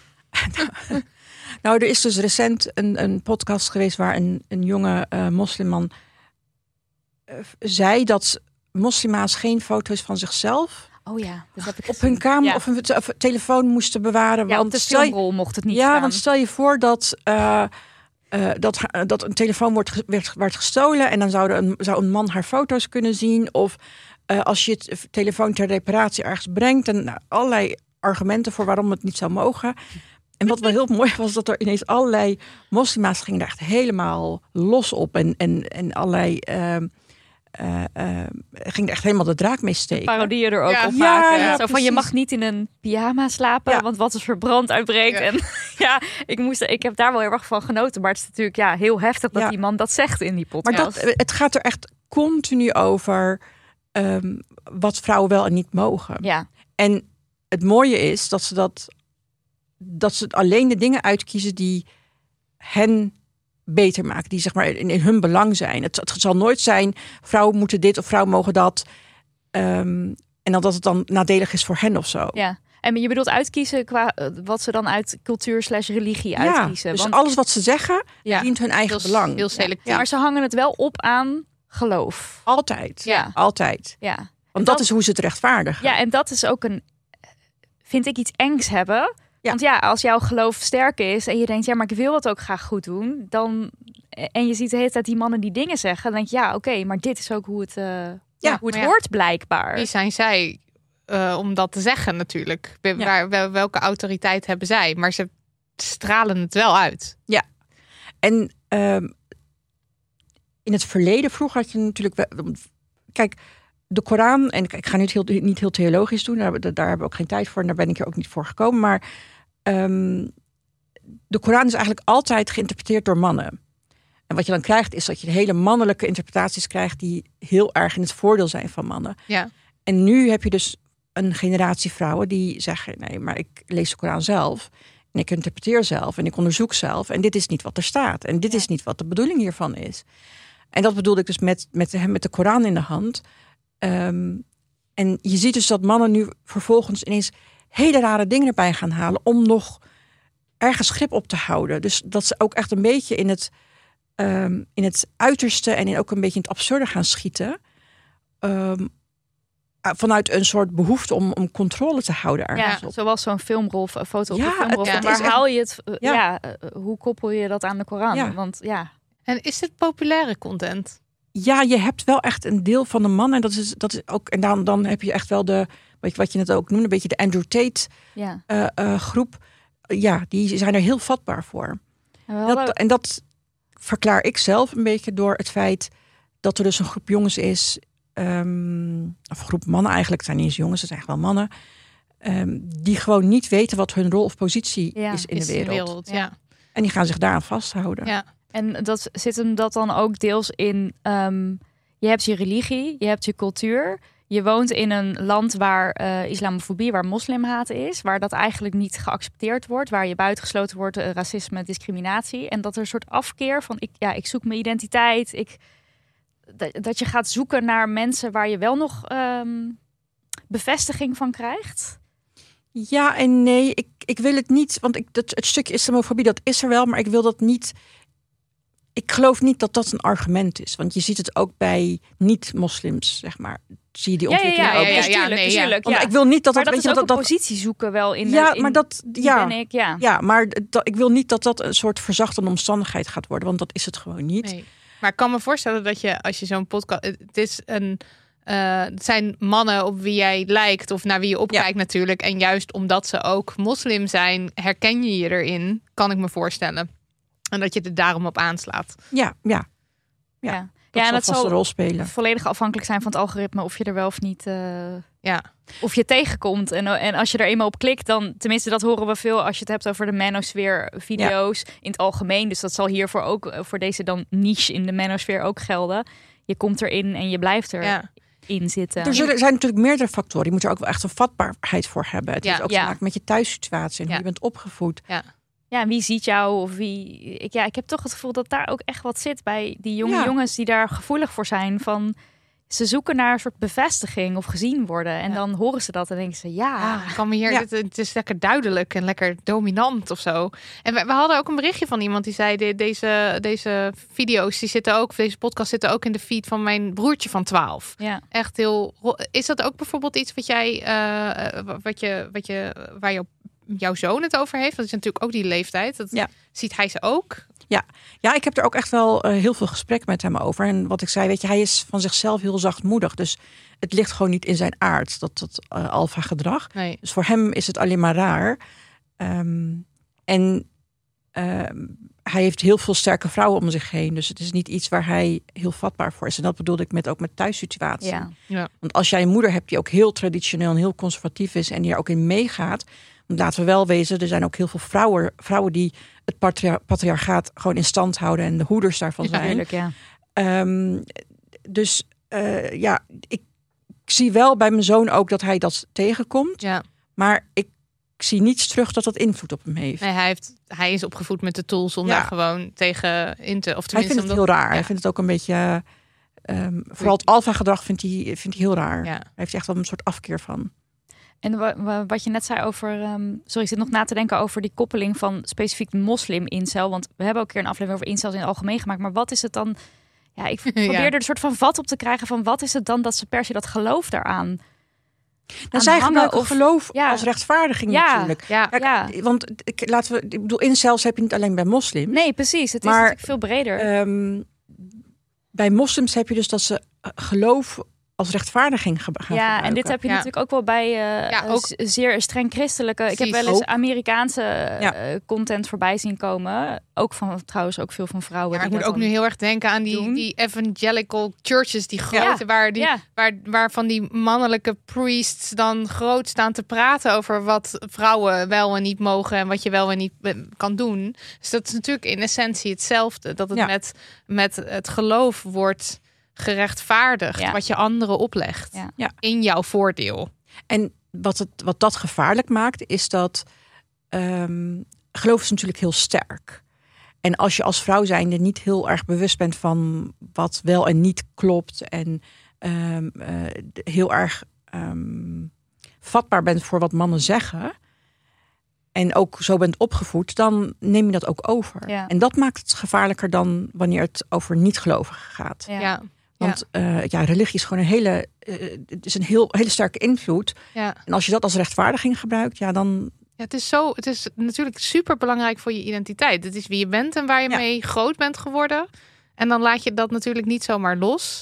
Nou, er is dus recent een, een podcast geweest waar een, een jonge uh, moslimman uh, zei dat moslima's geen foto's van zichzelf
Oh ja, dat heb ik
op hun kamer
Ja.
of hun te- of telefoon moesten bewaren.
Ja,
want
op de
stel je-
filmrol mocht het niet
ja,
staan.
want stel je voor dat, uh, uh, dat, ha- dat een telefoon wordt, ge- werd, werd gestolen en dan zou een, zou een man haar foto's kunnen zien. Of uh, als je het telefoon ter reparatie ergens brengt. En nou, allerlei argumenten voor waarom het niet zou mogen. En wat wel heel mooi was, dat er ineens allerlei moslima's gingen daar echt helemaal los op. En, en, en allerlei... Uh, Uh, uh, ging er echt helemaal de draak mee steken.
Parodieën er ook
Ja.
op
Ja,
maken.
ja,
Zo van, je
precies.
mag niet in een pyjama slapen,
Ja.
want wat als er brand uitbreekt.
Ja.
En ja, ik, moest, ik heb daar wel heel erg van genoten. Maar het is natuurlijk ja, heel heftig dat
Ja.
die man dat zegt in die
Maar
podcast.
dat, het gaat er echt continu over um, wat vrouwen wel en niet mogen.
Ja,
En het mooie is dat ze dat, dat ze alleen de dingen uitkiezen die hen beter maken, die zeg maar in, in hun belang zijn. Het, het zal nooit zijn, vrouwen moeten dit of vrouwen mogen dat. Um, en dan dat het dan nadelig is voor hen of zo.
ja. En je bedoelt uitkiezen qua uh, wat ze dan uit cultuur slash religie
Ja,
uitkiezen.
dus
Want,
alles wat ze zeggen,
ja,
dient hun eigen
Heel,
belang.
heel selectief.
maar ze hangen het wel op aan geloof.
Altijd.
Ja.
Altijd.
Ja.
Want dat is hoe ze het rechtvaardigen.
Ja, en dat is ook een, vind ik, iets engs hebben.
Ja.
Want ja, als jouw geloof sterk is en je denkt, ja, maar ik wil het ook graag goed doen, dan en je ziet de hele tijd die mannen die dingen zeggen, dan denk je, ja, oké, okay, maar dit is ook hoe het, uh, ja, hoe het
ja.
hoort blijkbaar.
Wie zijn zij uh, om dat te zeggen natuurlijk? Waar, ja. waar, welke autoriteit hebben zij? Maar ze stralen het wel uit.
Ja, en um, in het verleden vroeger had je natuurlijk... Kijk, de Koran, en ik ga nu heel, niet heel theologisch doen, daar, daar hebben we ook geen tijd voor en daar ben ik er ook niet voor gekomen, maar um, de Koran is eigenlijk altijd geïnterpreteerd door mannen. En wat je dan krijgt is dat je hele mannelijke interpretaties krijgt die heel erg in het voordeel zijn van mannen.
Ja.
En nu heb je dus een generatie vrouwen die zeggen, nee, maar ik lees de Koran zelf en ik interpreteer zelf en ik onderzoek zelf en dit is niet wat er staat en dit ja. is niet wat de bedoeling hiervan is. En dat bedoelde ik dus met, met, hem met de Koran in de hand. Um, en je ziet dus dat mannen nu vervolgens ineens hele rare dingen erbij gaan halen om nog ergens grip op te houden. Dus dat ze ook echt een beetje in het, um, in het uiterste en in ook een beetje in het absurde gaan schieten. Um, vanuit een soort behoefte om, om controle te houden ergens
ja,
op.
Zoals zo'n filmrol, een foto op
ja,
een filmrol.
Het,
ja.
het
Waar
echt...
haal je het? Uh,
ja.
ja, uh, hoe koppel je dat aan de Koran?
Ja.
Want ja...
En is dit populaire content?
Ja, je hebt wel echt een deel van de man. En dat is, dat is ook. En dan, dan heb je echt wel de. Weet je, wat je net ook noemde, een beetje de Andrew Tate
ja.
uh, uh, groep. Ja, die zijn er heel vatbaar voor.
En, hadden...
dat, en dat verklaar ik zelf een beetje door het feit dat er dus een groep jongens is. Um, of een groep mannen eigenlijk. Het zijn niet eens jongens, het zijn echt wel mannen. Um, die gewoon niet weten wat hun rol of positie
ja,
is in
is
de wereld.
In de wereld ja.
En die gaan zich daaraan vasthouden.
Ja.
En dat zit hem dat dan ook deels in, um, je hebt je religie, je hebt je cultuur. Je woont in een land waar uh, islamofobie, waar moslimhaat is. Waar dat eigenlijk niet geaccepteerd wordt. Waar je buitengesloten wordt, uh, racisme, discriminatie. En dat er een soort afkeer van, ik, ja, ik zoek mijn identiteit. Ik, dat, dat je gaat zoeken naar mensen waar je wel nog um, bevestiging van krijgt.
Ja en nee, ik, ik wil het niet. Want ik, dat, het stukje islamofobie, dat is er wel. Maar ik wil dat niet... Ik geloof niet dat dat een argument is. Want je ziet het ook bij niet-moslims, zeg maar. Zie je die ontwikkeling
ja, ja,
ook?
Ja, ja, ja,
ja,
tuurlijk,
nee, ja.
tuurlijk,
Want
ja.
ik wil niet dat
maar
dat...
dat
weet
is
je,
ook
dat,
een positie zoeken wel in...
Ja,
de, in,
maar dat... Ja,
ben ik, ja.
ja, maar dat, ik wil niet dat dat een soort verzachtende omstandigheid gaat worden. Want dat is het gewoon niet.
Nee. Maar ik kan me voorstellen dat je, als je zo'n podcast... Het is een... Uh, het zijn mannen op wie jij lijkt of naar wie je opkijkt ja. natuurlijk. En juist omdat ze ook moslim zijn, herken je je erin, kan ik me voorstellen. En dat je er daarom op aanslaat.
Ja, ja.
Ja,
ja.
ja en
dat zal een rol spelen.
Volledig afhankelijk zijn van het algoritme of je er wel of niet... Uh,
ja.
Of je tegenkomt. En, en als je er eenmaal op klikt, dan... Tenminste, dat horen we veel als je het hebt over de manosfeer video's ja. in het algemeen. Dus dat zal hiervoor ook, voor deze dan niche in de manosfeer ook gelden. Je komt erin en je blijft er.
Ja.
in zitten.
Er zullen, zijn natuurlijk meerdere factoren. Je moet er ook wel echt een vatbaarheid voor hebben. Het
Ja.
heeft ook
Ja.
te maken met je thuissituatie en
Ja.
hoe je bent opgevoed.
Ja.
Ja, en wie ziet jou of wie... Ik, ja, ik heb toch het gevoel dat daar ook echt wat zit bij die jonge
Ja.
jongens die daar gevoelig voor zijn. Van, ze zoeken naar een soort bevestiging of gezien worden. En
Ja.
dan horen ze dat en denken ze, ja...
Ah, ik kan me hier,
Ja.
dit, het is lekker duidelijk en lekker dominant of zo. En we, we hadden ook een berichtje van iemand die zei: de, deze, deze video's die zitten ook, deze podcast zitten ook in de feed van mijn broertje van twaalf.
ja.
Echt heel. Is dat ook bijvoorbeeld iets wat jij, uh, wat je, wat je, waar je, jouw zoon het over heeft? Dat is natuurlijk ook die leeftijd. Dat
Ja.
ziet hij ze ook.
Ja, ik heb er ook echt wel uh, heel veel gesprek met hem over. En wat ik zei, weet je, hij is van zichzelf heel zachtmoedig. Dus het ligt gewoon niet in zijn aard, dat, dat uh, alfa gedrag.
Nee.
Dus voor hem is het alleen maar raar. Um, en um, hij heeft heel veel sterke vrouwen om zich heen. Dus het is niet iets waar hij heel vatbaar voor is. En dat bedoelde ik met ook met thuissituatie.
Ja.
Ja.
Want als jij een moeder hebt die ook heel traditioneel en heel conservatief is en die er ook in meegaat. Want laten we wel wezen, er zijn ook heel veel vrouwen, vrouwen die het patria- patriarchaat gewoon in stand houden en de hoeders daarvan
Ja,
zijn.
tuurlijk, ja.
Um, dus uh, ja, ik zie wel bij mijn zoon ook dat hij dat tegenkomt.
Ja.
Maar ik zie niets terug dat dat invloed op hem heeft.
Nee, hij, heeft, hij is opgevoed met de tools om
Ja.
daar gewoon tegen in te... Of
Hij vindt het
omdat-
heel raar.
Ja.
Hij vindt het ook een beetje... Um, vooral het alfa-gedrag vindt hij, vindt hij heel raar.
Ja.
Hij heeft echt wel een soort afkeer van.
En wa- wa- wat je net zei over... Um, sorry, ik zit nog na te denken over die koppeling van specifiek de moslim-incel. Want we hebben ook een keer een aflevering over incels in het algemeen gemaakt. Maar wat is het dan... Ja, ik probeer
Ja.
er een soort van vat op te krijgen van wat is het dan dat ze per se dat geloof daaraan...
Nou,
aan
zij
hangen
gebruiken
of-
geloof
ja.
als rechtvaardiging
Ja.
natuurlijk.
Ja.
Kijk,
Ja.
Want ik, laten we, ik bedoel, incels heb je niet alleen bij moslims.
Nee, precies. Het is
Maar,
natuurlijk veel breder.
Um, bij moslims heb je dus dat ze geloof als rechtvaardiging ge- gaan
Ja,
gebruiken.
en dit heb je
Ja.
natuurlijk ook wel bij uh,
Ja, ook-
z- zeer streng christelijke. Ik heb
Precies.
wel eens
Ook.
Amerikaanse
Ja.
uh, content voorbij zien komen. Ook van trouwens ook veel van vrouwen.
Ja, maar ik
die
moet ook
dat
nu heel erg denken aan die,
doen.
die evangelical churches, die grote,
Ja.
waar, die,
Ja.
waar, waarvan die mannelijke priests dan groot staan te praten over wat vrouwen wel en niet mogen en wat je wel en niet eh, kan doen. Dus dat is natuurlijk in essentie hetzelfde. Dat het
Ja.
met, met het geloof wordt gerechtvaardigd,
Ja.
wat je anderen oplegt
Ja.
Ja.
in jouw voordeel.
En wat, het, wat dat gevaarlijk maakt, is dat um, geloof is natuurlijk heel sterk. En als je als vrouw zijnde niet heel erg bewust bent van wat wel en niet klopt en um, uh, heel erg um, vatbaar bent voor wat mannen zeggen en ook zo bent opgevoed, dan neem je dat ook over.
Ja.
En dat maakt het gevaarlijker dan wanneer het over niet-gelovigen gaat.
Ja.
Ja.
Want uh, ja, religie is gewoon een hele, uh, het is een heel, hele sterke invloed.
Ja.
En als je dat als rechtvaardiging gebruikt, ja, dan...
Ja, het is zo. Het is natuurlijk super belangrijk voor je identiteit. Het is wie je bent en waar je
Ja.
mee groot bent geworden. En dan laat je dat natuurlijk niet zomaar los.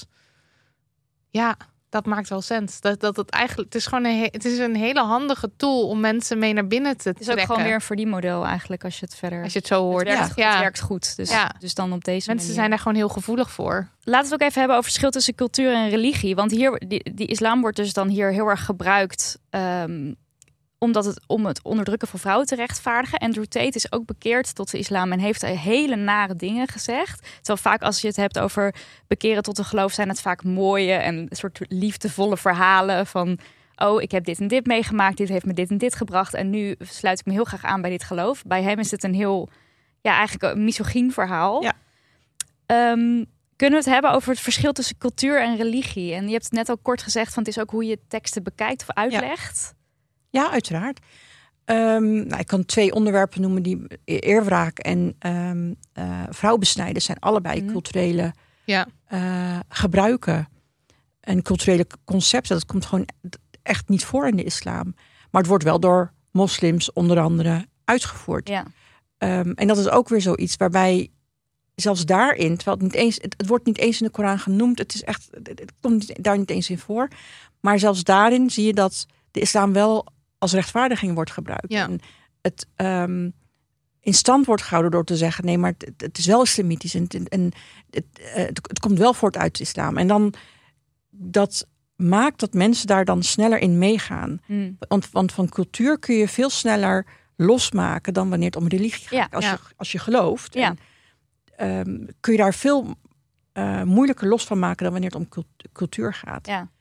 Ja, dat maakt wel sens. Dat, dat het eigenlijk, het is gewoon een, he- het is een hele handige tool om mensen mee naar binnen te
Het is ook
trekken.
gewoon weer een verdienmodel eigenlijk als je het verder...
Als je het zo hoort.
het werkt,
ja.
het werkt goed. Dus,
Ja.
dus dan op deze
Mensen
manier.
zijn daar gewoon heel gevoelig voor.
Laten we het ook even hebben over het verschil tussen cultuur en religie. Want hier, die, die islam wordt dus dan hier heel erg gebruikt... Um, omdat het om het onderdrukken van vrouwen te rechtvaardigen. Andrew Tate is ook bekeerd tot de islam en heeft hele nare dingen gezegd. Terwijl vaak als je het hebt over bekeren tot een geloof, zijn het vaak mooie en een soort liefdevolle verhalen van... oh, ik heb dit en dit meegemaakt, dit heeft me dit en dit gebracht... en nu sluit ik me heel graag aan bij dit geloof. Bij hem is het een heel, ja, eigenlijk een misogyn verhaal.
Ja.
Um, kunnen we het hebben over het verschil tussen cultuur en religie? En je hebt het net al kort gezegd, van het is ook hoe je teksten bekijkt of uitlegt...
Ja. Ja, uiteraard. Um, nou, ik kan twee onderwerpen noemen die eerwraak en um, uh, vrouwbesnijden zijn allebei
Mm.
culturele
Ja.
uh, gebruiken en culturele concepten. Dat komt gewoon echt niet voor in de islam. Maar het wordt wel door moslims onder andere uitgevoerd.
Ja.
Um, en dat is ook weer zoiets waarbij zelfs daarin, terwijl het niet eens, het, het wordt niet eens in de Koran genoemd. Het is echt, het, het komt daar niet eens in voor. Maar zelfs daarin zie je dat de islam wel als rechtvaardiging wordt gebruikt.
Ja.
En het um, in stand wordt gehouden door te zeggen... nee, maar het, het is wel islamitisch en, en het, het, het komt wel voort uit de islam. En dan dat maakt dat mensen daar dan sneller in meegaan.
Mm.
Want, want van cultuur kun je veel sneller losmaken dan wanneer het om religie gaat.
Ja.
Als,
Ja.
je, als je gelooft,
Ja.
en, um, kun je daar veel uh, moeilijker los van maken dan wanneer het om cultuur gaat.
Ja.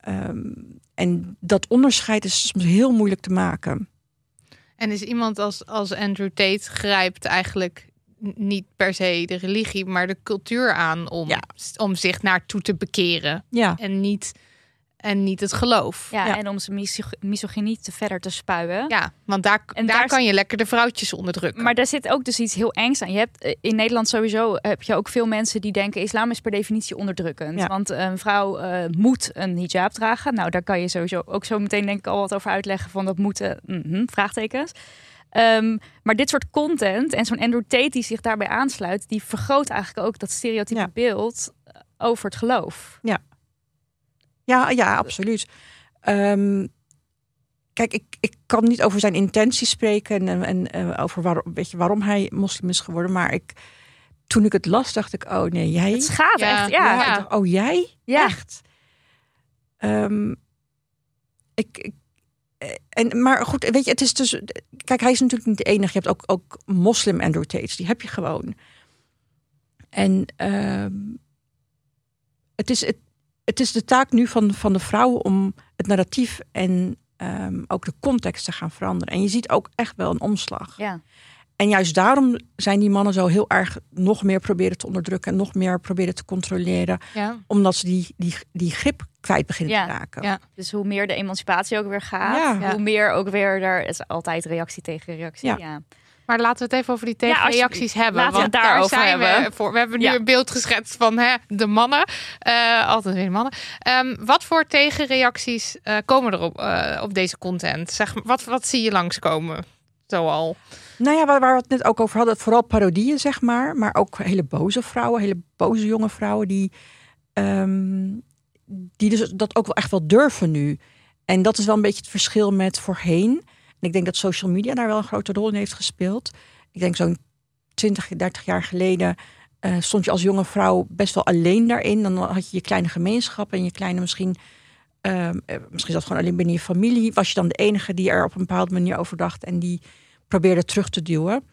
Um, en dat onderscheid is soms heel moeilijk te maken.
En is iemand als, als Andrew Tate grijpt eigenlijk niet per se de religie, maar de cultuur aan om, ja. om zich naartoe te bekeren.
Ja.
En niet... En niet het geloof.
Ja,
ja.
en om zijn misog- misogynie te verder te spuien.
Ja, want daar, en daar, daar kan je lekker de vrouwtjes onderdrukken.
Maar daar zit ook dus iets heel engs aan. Je hebt in Nederland sowieso heb je ook veel mensen die denken islam is per definitie onderdrukkend. Ja. Want een vrouw uh, moet een hijab dragen. Nou, daar kan je sowieso ook zo meteen denk ik al wat over uitleggen van dat moeten. Mm-hmm, vraagtekens. Um, maar dit soort content en zo'n Andrew Tate die zich daarbij aansluit, die vergroot eigenlijk ook dat stereotype ja. beeld over het geloof.
Ja. Ja, ja, absoluut. Um, kijk, ik, ik kan niet over zijn intenties spreken en, en uh, over waar, weet je, waarom hij moslim is geworden. Maar ik, toen ik het las, dacht ik, oh nee, jij...
Het schaadt
ja.
echt, ja.
ja. Dacht, oh, jij?
Ja.
Echt? Um, ik, ik, en, maar goed, weet je, het is dus... Kijk, hij is natuurlijk niet de enige. Je hebt ook, ook moslim Andrew Tates, die heb je gewoon. En um, het is... Het, Het is de taak nu van, van de vrouwen om het narratief en um, ook de context te gaan veranderen. En je ziet ook echt wel een omslag.
Ja.
En juist daarom zijn die mannen zo heel erg nog meer proberen te onderdrukken en nog meer proberen te controleren.
Ja.
Omdat ze die, die, die grip kwijt beginnen
ja.
te raken.
Ja.
Dus hoe meer de emancipatie ook weer gaat,
Ja.
hoe meer ook weer er is altijd reactie tegen reactie. Ja. ja.
Maar laten we het even over die tegenreacties
ja,
hebben.
Laten
want
we het daarover
daar zijn
hebben.
We, voor. we hebben nu
ja.
een beeld geschetst van hè, de mannen. Uh, altijd weer de mannen. Um, wat voor tegenreacties uh, komen er op, uh, op deze content? Zeg, wat, wat zie je langskomen? Zoal.
Nou ja, waar, waar we het net ook over hadden. Vooral parodieën, zeg maar. Maar ook hele boze vrouwen. Hele boze jonge vrouwen. Die, um, die dus dat ook wel echt wel durven nu. En dat is wel een beetje het verschil met voorheen. En ik denk dat social media daar wel een grote rol in heeft gespeeld. Ik denk zo'n twintig, dertig jaar geleden uh, stond je als jonge vrouw best wel alleen daarin. Dan had je je kleine gemeenschap en je kleine misschien... Uh, misschien zat gewoon alleen binnen je familie. Was je dan de enige die er op een bepaalde manier over dacht en die probeerde terug te duwen.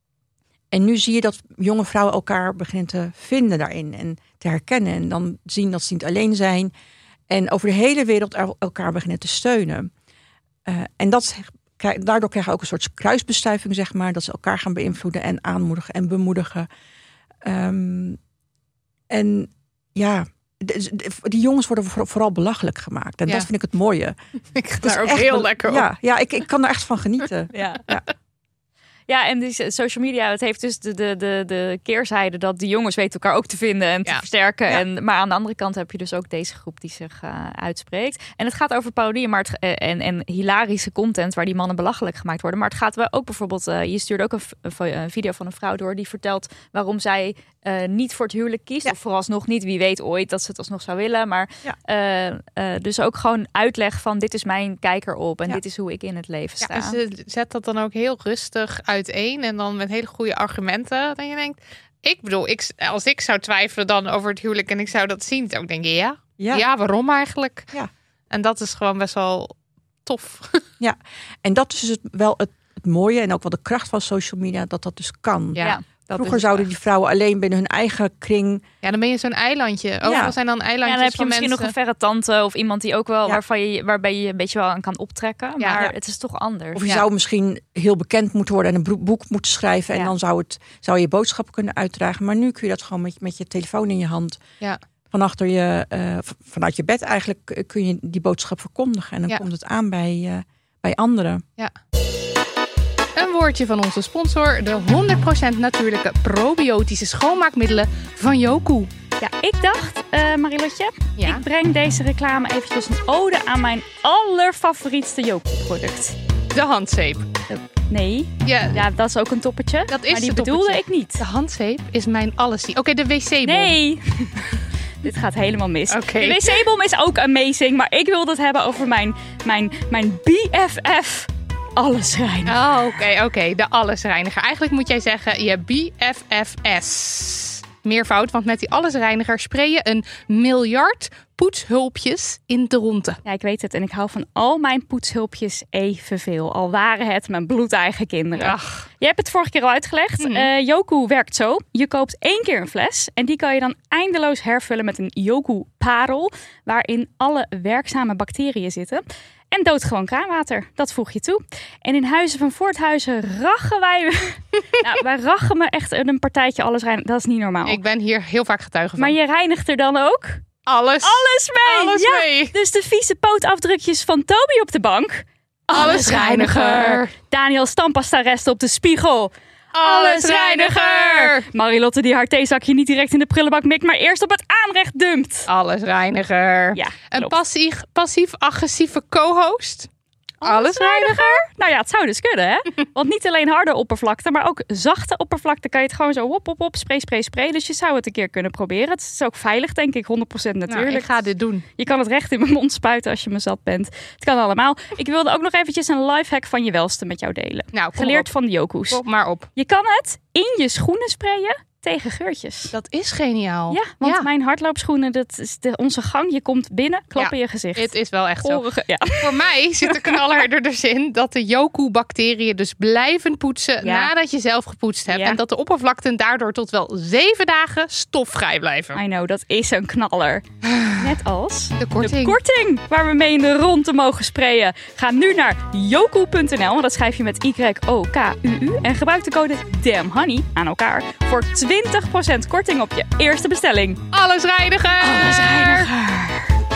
En nu zie je dat jonge vrouwen elkaar beginnen te vinden daarin en te herkennen. En dan zien dat ze niet alleen zijn. En over de hele wereld elkaar beginnen te steunen. Uh, en dat... Daardoor krijgen we ook een soort kruisbestuiving, zeg maar. Dat ze elkaar gaan beïnvloeden en aanmoedigen en bemoedigen. Um, en ja, de, de, die jongens worden vooral belachelijk gemaakt. En ja. dat vind ik het mooie.
Ik ga daar ook heel be- lekker op.
Ja, ja ik, ik kan er echt van genieten.
ja. ja. Ja, en die social media, het heeft dus de, de, de, de keerzijde dat de jongens weten elkaar ook te vinden en te ja. versterken. Ja. En, maar aan de andere kant heb je dus ook deze groep die zich uh, uitspreekt. En het gaat over parodieën maar het, uh, en, en hilarische content waar die mannen belachelijk gemaakt worden. Maar het gaat wel ook bijvoorbeeld, uh, je stuurde ook een, een, een video van een vrouw door die vertelt waarom zij uh, niet voor het huwelijk kiest. Ja. Of vooralsnog niet, wie weet ooit dat ze het alsnog zou willen. Maar ja. uh, uh, dus ook gewoon uitleg van dit is mijn kijker op en ja. dit is hoe ik in het leven sta.
Ja, en ze zet dat dan ook heel rustig uit. Uiteen en dan met hele goede argumenten. Dan je denkt, ik bedoel, ik, als ik zou twijfelen dan over het huwelijk en ik zou dat zien, dan denk je, ja, ja, ja waarom eigenlijk?
Ja.
En dat is gewoon best wel tof.
Ja, en dat is het wel het, het mooie en ook wel de kracht van social media, dat dat dus kan.
Ja. ja.
Vroeger zouden die vrouwen alleen binnen hun eigen kring.
Ja, dan ben je zo'n eilandje. Overal ja. zijn dan eilandjes.
Ja, dan heb je
van
misschien
mensen.
nog een verre tante of iemand die ook wel ja. waarvan je waarbij je een beetje wel aan kan optrekken. Ja. Maar ja. het is toch anders.
Of je
ja.
zou misschien heel bekend moeten worden en een boek moeten schrijven en ja. dan zou het zou je boodschappen kunnen uitdragen. Maar nu kun je dat gewoon met, met je telefoon in je hand.
Ja.
Van achter je, uh, vanuit je bed eigenlijk kun je die boodschap verkondigen en dan ja. komt het aan bij, uh, bij anderen.
Ja. Een woordje van onze sponsor, de honderd procent natuurlijke probiotische schoonmaakmiddelen van Yoku.
Ja, ik dacht, uh, Marilotje,
ja?
ik breng deze reclame eventjes een ode aan mijn allerfavorietste Yoku-product.
De handzeep.
Uh, nee, ja. ja, dat is ook een toppertje,
dat is
maar die
bedoelde
toppertje. ik niet.
De handzeep is mijn allesie. Oké, okay, de wc-bom.
Nee, dit gaat helemaal mis.
Okay.
De wc-bom is ook amazing, maar ik wilde het hebben over mijn, mijn, mijn B F F... allesreiniger.
Oh, oké, okay, oké. Okay. De allesreiniger. Eigenlijk moet jij zeggen je B F F S. Meervoud, want met die allesreiniger spray je een miljard poetshulpjes in Toronto.
Ja, ik weet het. En ik hou van al mijn poetshulpjes evenveel. Al waren het mijn bloedeigen kinderen.
Ach.
Je hebt het vorige keer al uitgelegd.
Mm-hmm.
Uh, Yoku werkt zo. Je koopt één keer een fles. En die kan je dan eindeloos hervullen met een Yoku parel. Waarin alle werkzame bacteriën zitten. En doodgewoon kraanwater. Dat voeg je toe. En in Huizen van Voorthuizen rachen wij... nou, wij rachen me echt een partijtje alles reinigen. Dat is niet normaal.
Ik ben hier heel vaak getuige van.
Maar je reinigt er dan ook...
Alles.
Alles mee.
Alles
ja.
mee.
Dus de vieze pootafdrukjes van Toby op de bank.
Alles reiniger.
Daniel stampasta resten op de spiegel.
Alles reiniger.
Marilotte die haar theezakje niet direct in de prullenbak mikt, maar eerst op het aanrecht dumpt.
Alles reiniger.
Ja,
Een
klopt.
passief, passief-agressieve co-host. Alles reiniger.
Nou ja, het zou dus kunnen, hè? Want niet alleen harde oppervlakte, maar ook zachte oppervlakte kan je het gewoon zo hop, hop, hop, spray, spray, spray. Dus je zou het een keer kunnen proberen. Het is ook veilig, denk ik, honderd procent natuurlijk.
Nou, ik ga dit doen.
Je kan het recht in mijn mond spuiten als je me zat bent. Het kan allemaal. Ik wilde ook nog eventjes een lifehack van je welste met jou delen.
Nou, kom
Geleerd
op.
van de Yoku's.
Kom maar op.
Je kan het in je schoenen sprayen tegen geurtjes.
Dat is geniaal.
Ja, want
Ja.
mijn hardloopschoenen, dat is de, onze gang. Je komt binnen, klap
Ja,
in je gezicht.
Het is wel echt zo.
Horige- ja.
Voor mij zit de knaller er dus in dat de Yoku-bacteriën dus blijven poetsen
Ja.
nadat je zelf gepoetst hebt.
Ja.
En dat de oppervlakten daardoor tot wel zeven dagen stofvrij blijven.
I know, dat is een knaller. Net als
De korting.
de korting waar we mee in de ronde mogen sprayen. Ga nu naar yoku punt n l, want dat schrijf je met Y O K U U. En gebruik de code DAMNHoney aan elkaar voor twintig procent korting op je eerste bestelling.
Alles reiniger.
Alles reiniger.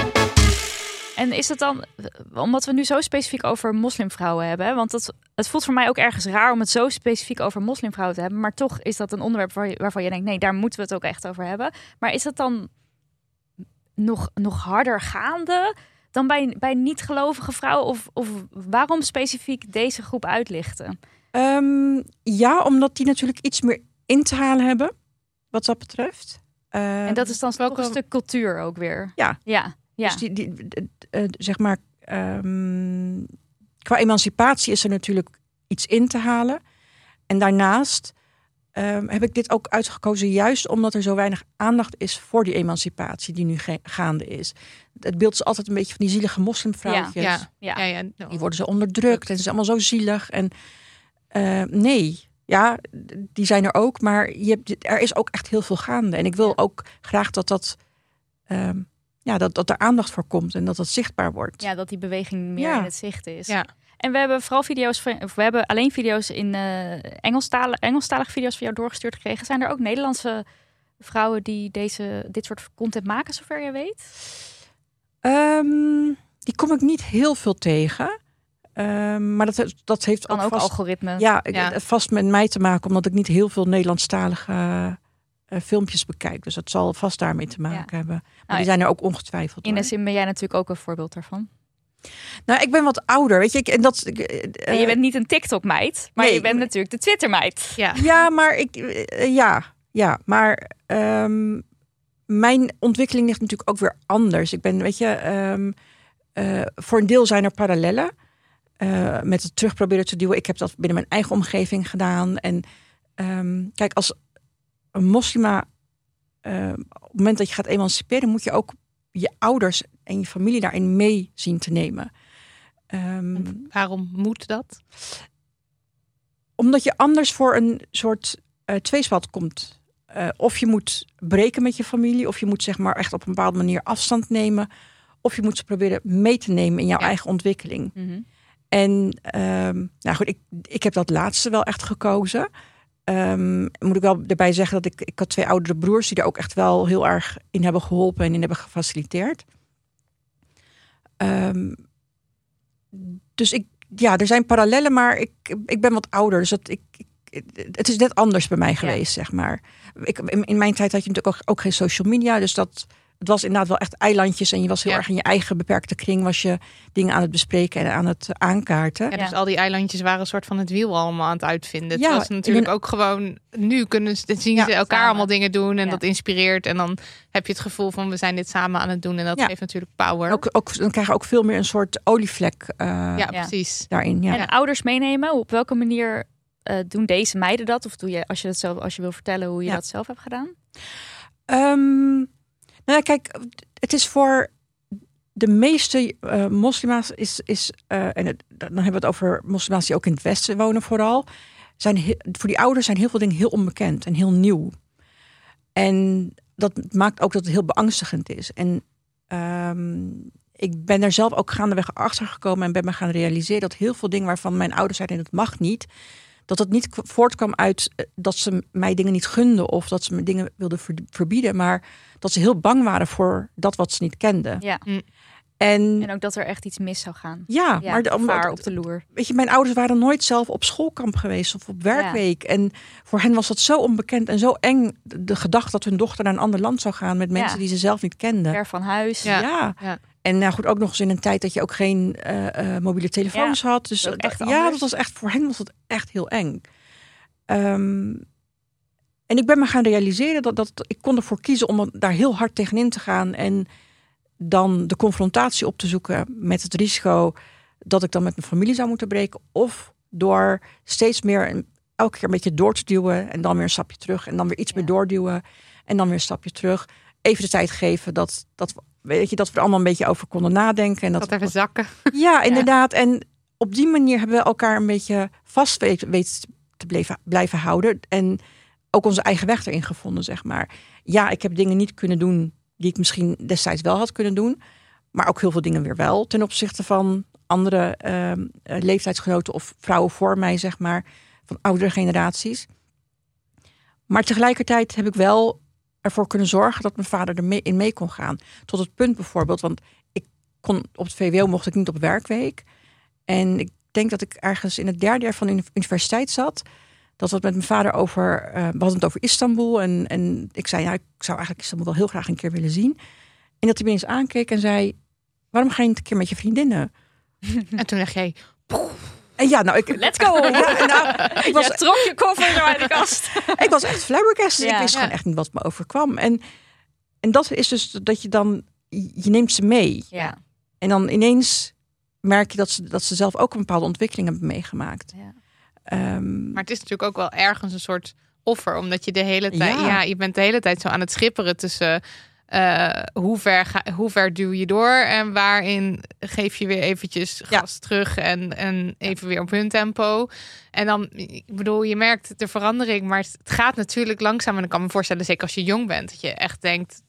En is het dan, omdat we nu zo specifiek over moslimvrouwen hebben, hè? Want het, het voelt voor mij ook ergens raar om het zo specifiek over moslimvrouwen te hebben, maar toch is dat een onderwerp waar je, waarvan je denkt, nee, daar moeten we het ook echt over hebben. Maar is het dan nog, nog harder gaande dan bij, bij niet-gelovige vrouwen? Of, of waarom specifiek deze groep uitlichten?
Um, ja, omdat die natuurlijk iets meer in te halen hebben, wat dat betreft. Um,
En dat is dan
welke-
toch een stuk cultuur ook weer.
Ja.
Ja. Ja.
Dus die, die, uh, zeg maar, um, qua emancipatie is er natuurlijk iets in te halen. En daarnaast um, heb ik dit ook uitgekozen juist omdat er zo weinig aandacht is voor die emancipatie die nu ge- gaande is. Het beeld is altijd een beetje van die zielige moslimvrouwtjes.
Ja.
Ja.
Ja, ja. Nou,
Die worden zo onderdrukt en het is allemaal zo zielig. En uh, nee, ja, die zijn er ook. Maar je hebt, er is ook echt heel veel gaande. En ik wil ook graag dat dat... Um, Ja, dat, dat er aandacht voor komt en dat dat zichtbaar wordt.
Ja, dat die beweging meer
Ja.
in het zicht is.
Ja.
En we hebben vooral video's van, of we hebben alleen video's in uh, Engelstalen, Engelstalige video's van jou doorgestuurd gekregen. Zijn er ook Nederlandse vrouwen die deze, dit soort content maken, zover je weet?
Um, die kom ik niet heel veel tegen. Um, maar dat, dat heeft
Kan
ook,
ook
vast,
algoritme.
ja, ik-
Ja.
vast met mij te maken, omdat ik niet heel veel Nederlandstalige uh, filmpjes bekijk. Dus dat zal vast daarmee te maken
Ja.
hebben. Maar
Nou,
die zijn er ook ongetwijfeld.
In de
hoor.
zin ben jij natuurlijk ook een voorbeeld daarvan.
Nou, ik ben wat ouder, weet je. Ik, en dat, uh,
En je bent niet een TikTok-meid, maar
nee,
je bent
maar-
natuurlijk de Twitter-meid.
Ja.
Ja, maar ik, uh, ja, ja, maar um, mijn ontwikkeling ligt natuurlijk ook weer anders. Ik ben, weet je, um, uh, voor een deel zijn er parallellen uh, met het terug proberen te duwen. Ik heb dat binnen mijn eigen omgeving gedaan. En um, kijk, als een moslima, uh, op het moment dat je gaat emanciperen, moet je ook je ouders en je familie daarin mee zien te nemen. Um,
Waarom moet dat?
Omdat je anders voor een soort uh, tweespalt komt. Uh, of je moet breken met je familie, of je moet zeg maar echt op een bepaalde manier afstand nemen, of je moet ze proberen mee te nemen in jouw
Ja.
eigen ontwikkeling.
Mm-hmm.
En um, nou goed, ik, ik heb dat laatste wel echt gekozen. Um, moet ik wel erbij zeggen dat ik, ik had twee oudere broers die er ook echt wel heel erg in hebben geholpen en in hebben gefaciliteerd. Um, dus ik, ja, er zijn parallellen, maar ik, ik ben wat ouder, dus dat ik, ik het is net anders bij mij geweest, ja. zeg maar. Ik, in, in mijn tijd had je natuurlijk ook, ook geen social media, dus dat het was inderdaad wel echt eilandjes en je was heel
Ja.
erg in je eigen beperkte kring, was je dingen aan het bespreken en aan het aankaarten.
Ja, dus
Ja.
al die eilandjes waren een soort van het wiel allemaal aan het uitvinden.
Ja,
Terwijl ze natuurlijk
in een-
ook gewoon... Nu kunnen ze, zien
Ja,
ze elkaar
samen.
allemaal dingen doen en
Ja.
dat inspireert. En dan heb je het gevoel van we zijn dit samen aan het doen. En dat
Ja.
geeft natuurlijk power.
Ook, ook, dan krijg je ook veel meer een soort olievlek uh,
ja,
Ja.
precies.
daarin. Ja.
En ouders meenemen, op welke manier uh, doen deze meiden dat? Of doe je, als je dat zelf, als je wil vertellen hoe je
Ja.
dat zelf hebt gedaan?
Um, Nou ja, kijk, het is voor de meeste uh, moslima's is, is uh, en het, dan hebben we het over moslima's die ook in het Westen wonen vooral. Zijn he, voor die ouders zijn heel veel dingen heel onbekend en heel nieuw. En dat maakt ook dat het heel beangstigend is. En um, ik ben er zelf ook gaandeweg achter gekomen en ben me gaan realiseren dat heel veel dingen waarvan mijn ouders zeiden dat mag niet, dat het niet voortkwam uit dat ze mij dingen niet gunden of dat ze me dingen wilden verbieden, maar dat ze heel bang waren voor dat wat ze niet kenden.
Ja.
Mm.
En,
En ook dat er echt iets mis zou gaan.
Ja,
Ja,
maar de,
gevaar op de loer.
Weet je, mijn ouders waren nooit zelf op schoolkamp geweest of op werkweek. Ja. En voor hen was dat zo onbekend en zo eng, de, de gedachte dat hun dochter naar een ander land zou gaan met mensen ja. die ze zelf niet kenden.
Ver van huis.
Ja. ja. ja. En nou goed, ook nog eens in een tijd dat je ook geen uh, uh, mobiele telefoons
ja,
had. Dus
dat echt
ja, dat was echt, voor hen was dat echt heel eng. Um, en ik ben me gaan realiseren dat, dat ik kon ervoor kiezen om daar heel hard tegenin te gaan en dan de confrontatie op te zoeken met het risico dat ik dan met mijn familie zou moeten breken. Of door steeds meer en elke keer een beetje door te duwen en dan weer een stapje terug en dan weer iets ja. meer doorduwen en dan weer een stapje terug. Even de tijd geven dat, dat, weet je, dat we er allemaal een beetje over konden nadenken. En dat,
dat even zakken.
Ja, inderdaad. Ja. En op die manier hebben we elkaar een beetje vast weten te blijven, blijven houden. En ook onze eigen weg erin gevonden, zeg maar. Ja, ik heb dingen niet kunnen doen die ik misschien destijds wel had kunnen doen. Maar ook heel veel dingen weer wel. Ten opzichte van andere uh, leeftijdsgenoten of vrouwen voor mij, zeg maar. Van oudere generaties. Maar tegelijkertijd heb ik wel ervoor kunnen zorgen dat mijn vader er mee in mee kon gaan. Tot het punt bijvoorbeeld, want ik kon op het V W O mocht ik niet op werkweek. En ik denk dat ik ergens in het derde jaar van de universiteit zat. Dat we het met mijn vader over, uh, we hadden het over Istanbul. En, en ik zei, ja, ik zou eigenlijk Istanbul wel heel graag een keer willen zien. En dat hij me eens aankeek en zei, waarom ga je niet een keer met je vriendinnen?
En toen dacht jij,
en ja, nou, ik,
let's go!
Ja, nou, ik was,
ja, trok je koffer zo uit de kast.
Ik was echt flabbergasted.
Ja,
ik wist
ja.
gewoon echt niet wat me overkwam. En, en dat is dus dat je dan, je neemt ze mee.
Ja.
En dan ineens merk je dat ze, dat ze zelf ook een bepaalde ontwikkeling hebben meegemaakt.
Ja.
Um,
maar het is natuurlijk ook wel ergens een soort offer, omdat je de hele tijd,
Ja.
ja, je bent de hele tijd zo aan het schipperen tussen uh, hoe ver ga, hoe ver duw je door en waarin geef je weer eventjes gas ja. terug en, en even weer op hun tempo. En dan, ik bedoel, je merkt de verandering, maar het gaat natuurlijk langzaam. En ik kan me voorstellen, zeker als je jong bent, dat je echt denkt,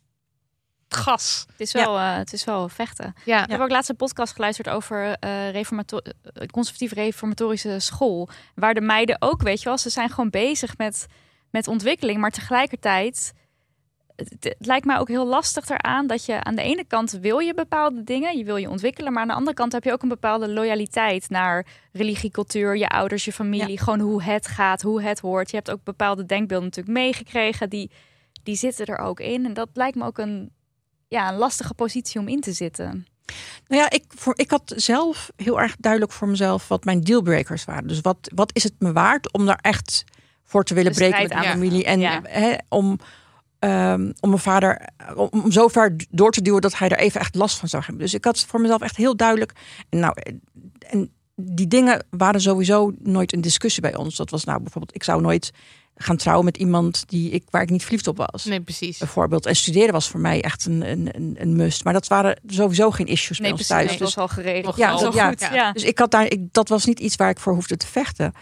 gas.
Het is wel, ja. uh, het is wel vechten.
Ja.
Ik heb ook laatst een podcast geluisterd over uh, reformato- uh, conservatief reformatorische school. Waar de meiden ook, weet je wel, ze zijn gewoon bezig met, met ontwikkeling. Maar tegelijkertijd, het, het lijkt mij ook heel lastig eraan dat je aan de ene kant wil je bepaalde dingen, je wil je ontwikkelen. Maar aan de andere kant heb je ook een bepaalde loyaliteit naar religie, cultuur, je ouders, je familie. Ja. Gewoon hoe het gaat, hoe het hoort. Je hebt ook bepaalde denkbeelden natuurlijk meegekregen. Die, die zitten er ook in. En dat lijkt me ook een Ja, een lastige positie om in te zitten.
Nou ja, ik, voor, ik had zelf heel erg duidelijk voor mezelf wat mijn dealbreakers waren. Dus wat, wat is het me waard om daar echt voor te willen breken met mijn familie. En
ja.
he, om, um, om mijn vader, om, om zo ver door te duwen dat hij er even echt last van zou hebben. Dus ik had voor mezelf echt heel duidelijk. En, nou, en die dingen waren sowieso nooit een discussie bij ons. Dat was nou bijvoorbeeld, ik zou nooit gaan trouwen met iemand die ik, waar ik niet verliefd op was.
Nee, precies.
Bijvoorbeeld. En studeren was voor mij echt een, een, een must. Maar dat waren sowieso geen issues
nee,
bij ons
precies,
thuis.
Nee,
dus,
dat was al geregeld.
Ja,
zo
ja,
goed.
ja.
Ja.
Dus ik had daar, ik, dat was niet iets waar ik voor hoefde te vechten.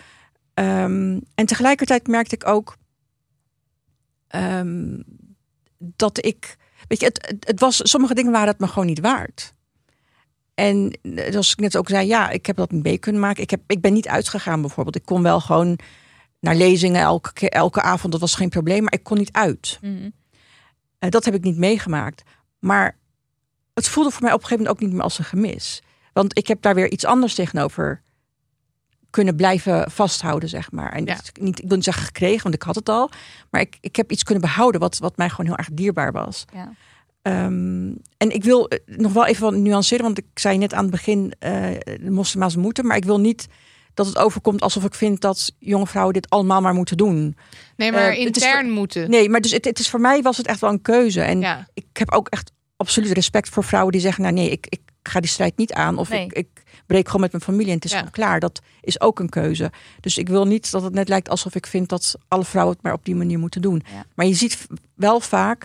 Um, en tegelijkertijd merkte ik ook um, dat ik, weet je, het, het, het was, sommige dingen waren het me gewoon niet waard. En zoals ik net ook zei, ja, ik heb dat niet mee kunnen maken. Ik, heb, ik ben niet uitgegaan bijvoorbeeld. Ik kon wel gewoon naar lezingen elke, elke avond, dat was geen probleem. Maar ik kon niet uit.
Mm-hmm.
Uh, dat heb ik niet meegemaakt. Maar het voelde voor mij op een gegeven moment ook niet meer als een gemis. Want ik heb daar weer iets anders tegenover kunnen blijven vasthouden, zeg maar. En
Ja.
niet, ik wil niet zeggen gekregen, want ik had het al. Maar ik, ik heb iets kunnen behouden wat, wat mij gewoon heel erg dierbaar was.
Ja.
Um, en ik wil nog wel even wat nuanceren, want ik zei net aan het begin, uh, de moslima's moeten, maar ik wil niet dat het overkomt alsof ik vind dat jonge vrouwen dit allemaal maar moeten doen.
Nee, maar
uh,
intern
voor,
moeten.
Nee, maar dus het, het is voor mij was het echt wel een keuze. En
ja.
ik heb ook echt absoluut respect voor vrouwen die zeggen, nou nee, ik, ik ga die strijd niet aan. Of
nee.
ik, ik breek gewoon met mijn familie en het is
ja.
gewoon klaar. Dat is ook een keuze. Dus ik wil niet dat het net lijkt alsof ik vind dat alle vrouwen het maar op die manier moeten doen.
Ja.
Maar je ziet wel vaak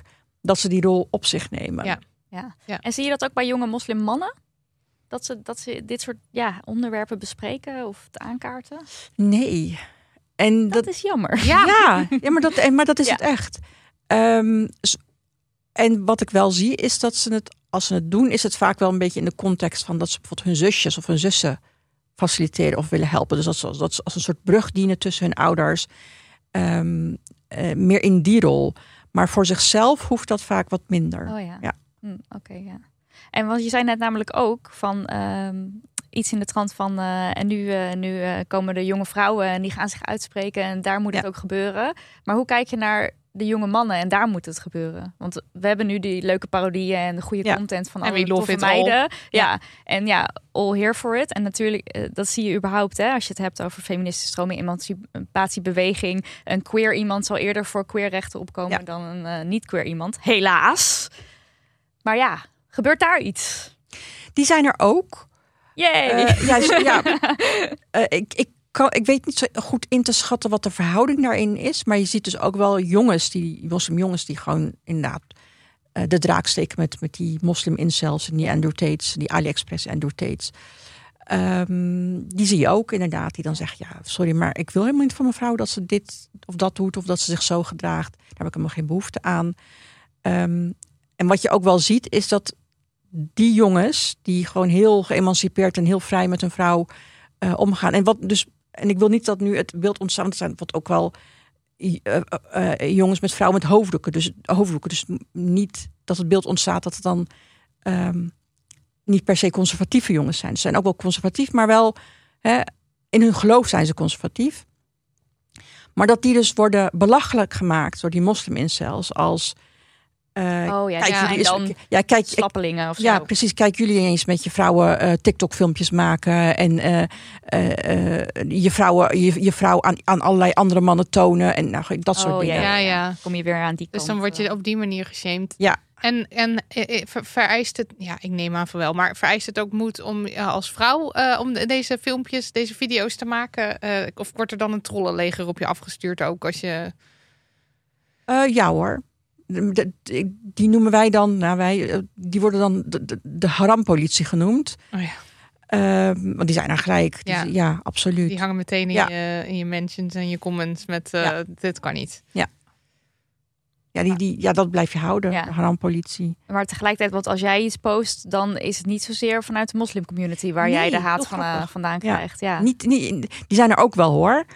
dat ze die rol op zich nemen.
Ja.
Ja.
Ja.
En zie je dat ook bij jonge moslimmannen? Dat ze, dat ze dit soort ja, onderwerpen bespreken of het aankaarten?
Nee. En
Dat,
dat,
is jammer.
Ja.
ja, ja, maar dat, en- maar dat is
Ja.
het echt. Ehm, s- en wat ik wel zie is dat ze het, als ze het doen, is het vaak wel een beetje in de context van dat ze bijvoorbeeld hun zusjes of hun zussen faciliteren of willen helpen. Dus dat ze, dat ze als een soort brug dienen tussen hun ouders. Ehm, eh, meer in die rol. Maar voor zichzelf hoeft dat vaak wat minder.
Oh ja.
Ja.
Hm, Oké, ja. En want je zei net namelijk ook van ehm, iets in de trant van eh, en nu, eh, nu eh, komen de jonge vrouwen en die gaan zich uitspreken en daar moet het
Ja.
ook gebeuren. Maar hoe kijk je naar de jonge mannen en daar moet het gebeuren? Want we hebben nu die leuke parodieën en de goede
Ja.
content van
En
alle
we love
toffe
it all.
meiden. Ja. En ja, all here for it. En natuurlijk, eh, dat zie je überhaupt hè, als je het hebt over feministische stroming, emancipatiebeweging. Een queer iemand zal eerder voor queer rechten opkomen
Ja.
dan een eh, niet-queer iemand. Helaas. Maar ja, gebeurt daar iets?
Die zijn er ook.
Yay!
Eh, ja, z- ja. Eh, ik, ik, kan, ik weet niet zo goed in te schatten wat de verhouding daarin is. Maar je ziet dus ook wel jongens, die moslimjongens, die gewoon inderdaad eh, de draak steken met, met die moslim-incels en die Andrew Tates, die AliExpress Andrew Tates. Ehm, die zie je ook inderdaad, die dan zeggen, ja, sorry, maar ik wil helemaal niet van mijn vrouw dat ze dit of dat doet of dat ze zich zo gedraagt. Daar heb ik helemaal geen behoefte aan. Ehm, en wat je ook wel ziet, is dat die jongens die gewoon heel geëmancipeerd en heel vrij met hun vrouw uh, omgaan. En wat dus, en ik wil niet dat nu het beeld ontstaan, want er zijn wat ook wel uh, uh, uh, jongens met vrouwen met hoofddoeken, dus hoofddoeken, dus niet dat het beeld ontstaat dat het dan um, niet per se conservatieve jongens zijn. Ze zijn ook wel conservatief, maar wel hè, in hun geloof zijn ze conservatief. Maar dat die dus worden belachelijk gemaakt door die moslim-incels als Uh,
oh ja,
kijk,
ja,
jullie
en dan
is, ja, kijk,
slappelingen of zo.
Ja, precies. Kijk jullie eens met je vrouwen uh, TikTok-filmpjes maken en uh, uh, uh, je, vrouwen, je, je vrouw aan, aan allerlei andere mannen tonen en nou, dat soort
oh,
dingen.
Ja, ja.
Kom je weer aan die kant.
Dus dan word je op die manier geshamed.
Ja.
En, en ver, vereist het, ja, ik neem aan van wel, maar vereist het ook moed om uh, als vrouw uh, om deze filmpjes, deze video's te maken? Uh, of wordt er dan een trollenleger op je afgestuurd ook als je...
Uh, ja hoor. De, de, die noemen wij dan, nou wij, die worden dan de, de, de harampolitie genoemd.
Oh ja.
Uh, want die zijn er gelijk.
Ja.
Die, ja, absoluut.
Die hangen meteen in,
ja.
je, in je mentions en je comments met uh, ja. dit kan niet.
Ja. Ja, die, die, ja, dat blijf je houden,
ja.
de harampolitie.
Maar tegelijkertijd, want als jij iets post, dan is het niet zozeer vanuit de moslimcommunity waar
nee,
jij de haat van, uh, vandaan krijgt. Ja.
Ja. Niet, niet, die zijn er ook wel hoor.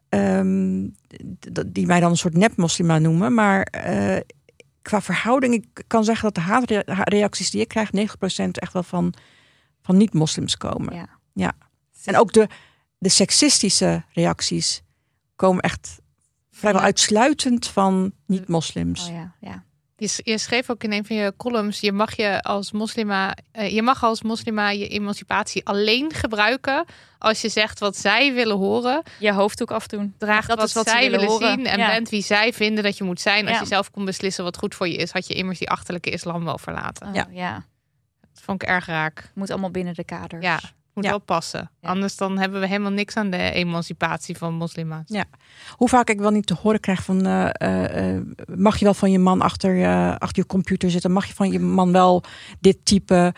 Um, die wij dan een soort nep-moslima noemen. Maar uh, qua verhouding, ik kan zeggen dat de haatreacties die ik krijg, negentig procent echt wel van, van niet-moslims komen.
Ja.
Ja. En ook de, de seksistische reacties komen echt vrijwel ja. uitsluitend van niet-moslims.
Oh ja, ja.
Je, je schreef ook in een van je columns, je mag je als moslima, uh, je mag als moslima je emancipatie alleen gebruiken als je zegt wat zij willen horen.
Je hoofddoek afdoen.
Draagt dat wat, is wat zij willen, willen zien en ja. bent wie zij vinden dat je moet zijn. Als
ja.
je zelf kon beslissen wat goed voor je is, had je immers die achterlijke islam wel verlaten.
Oh,
ja.
ja.
Dat vond ik erg raak.
Moet allemaal binnen de kaders.
Ja. Moet
ja.
wel passen. Ja. Anders dan hebben we helemaal niks aan de emancipatie van moslima's.
Ja. Hoe vaak ik wel niet te horen krijg van... Uh, uh, mag je wel van je man achter, uh, achter je computer zitten? Mag je van je man wel dit type?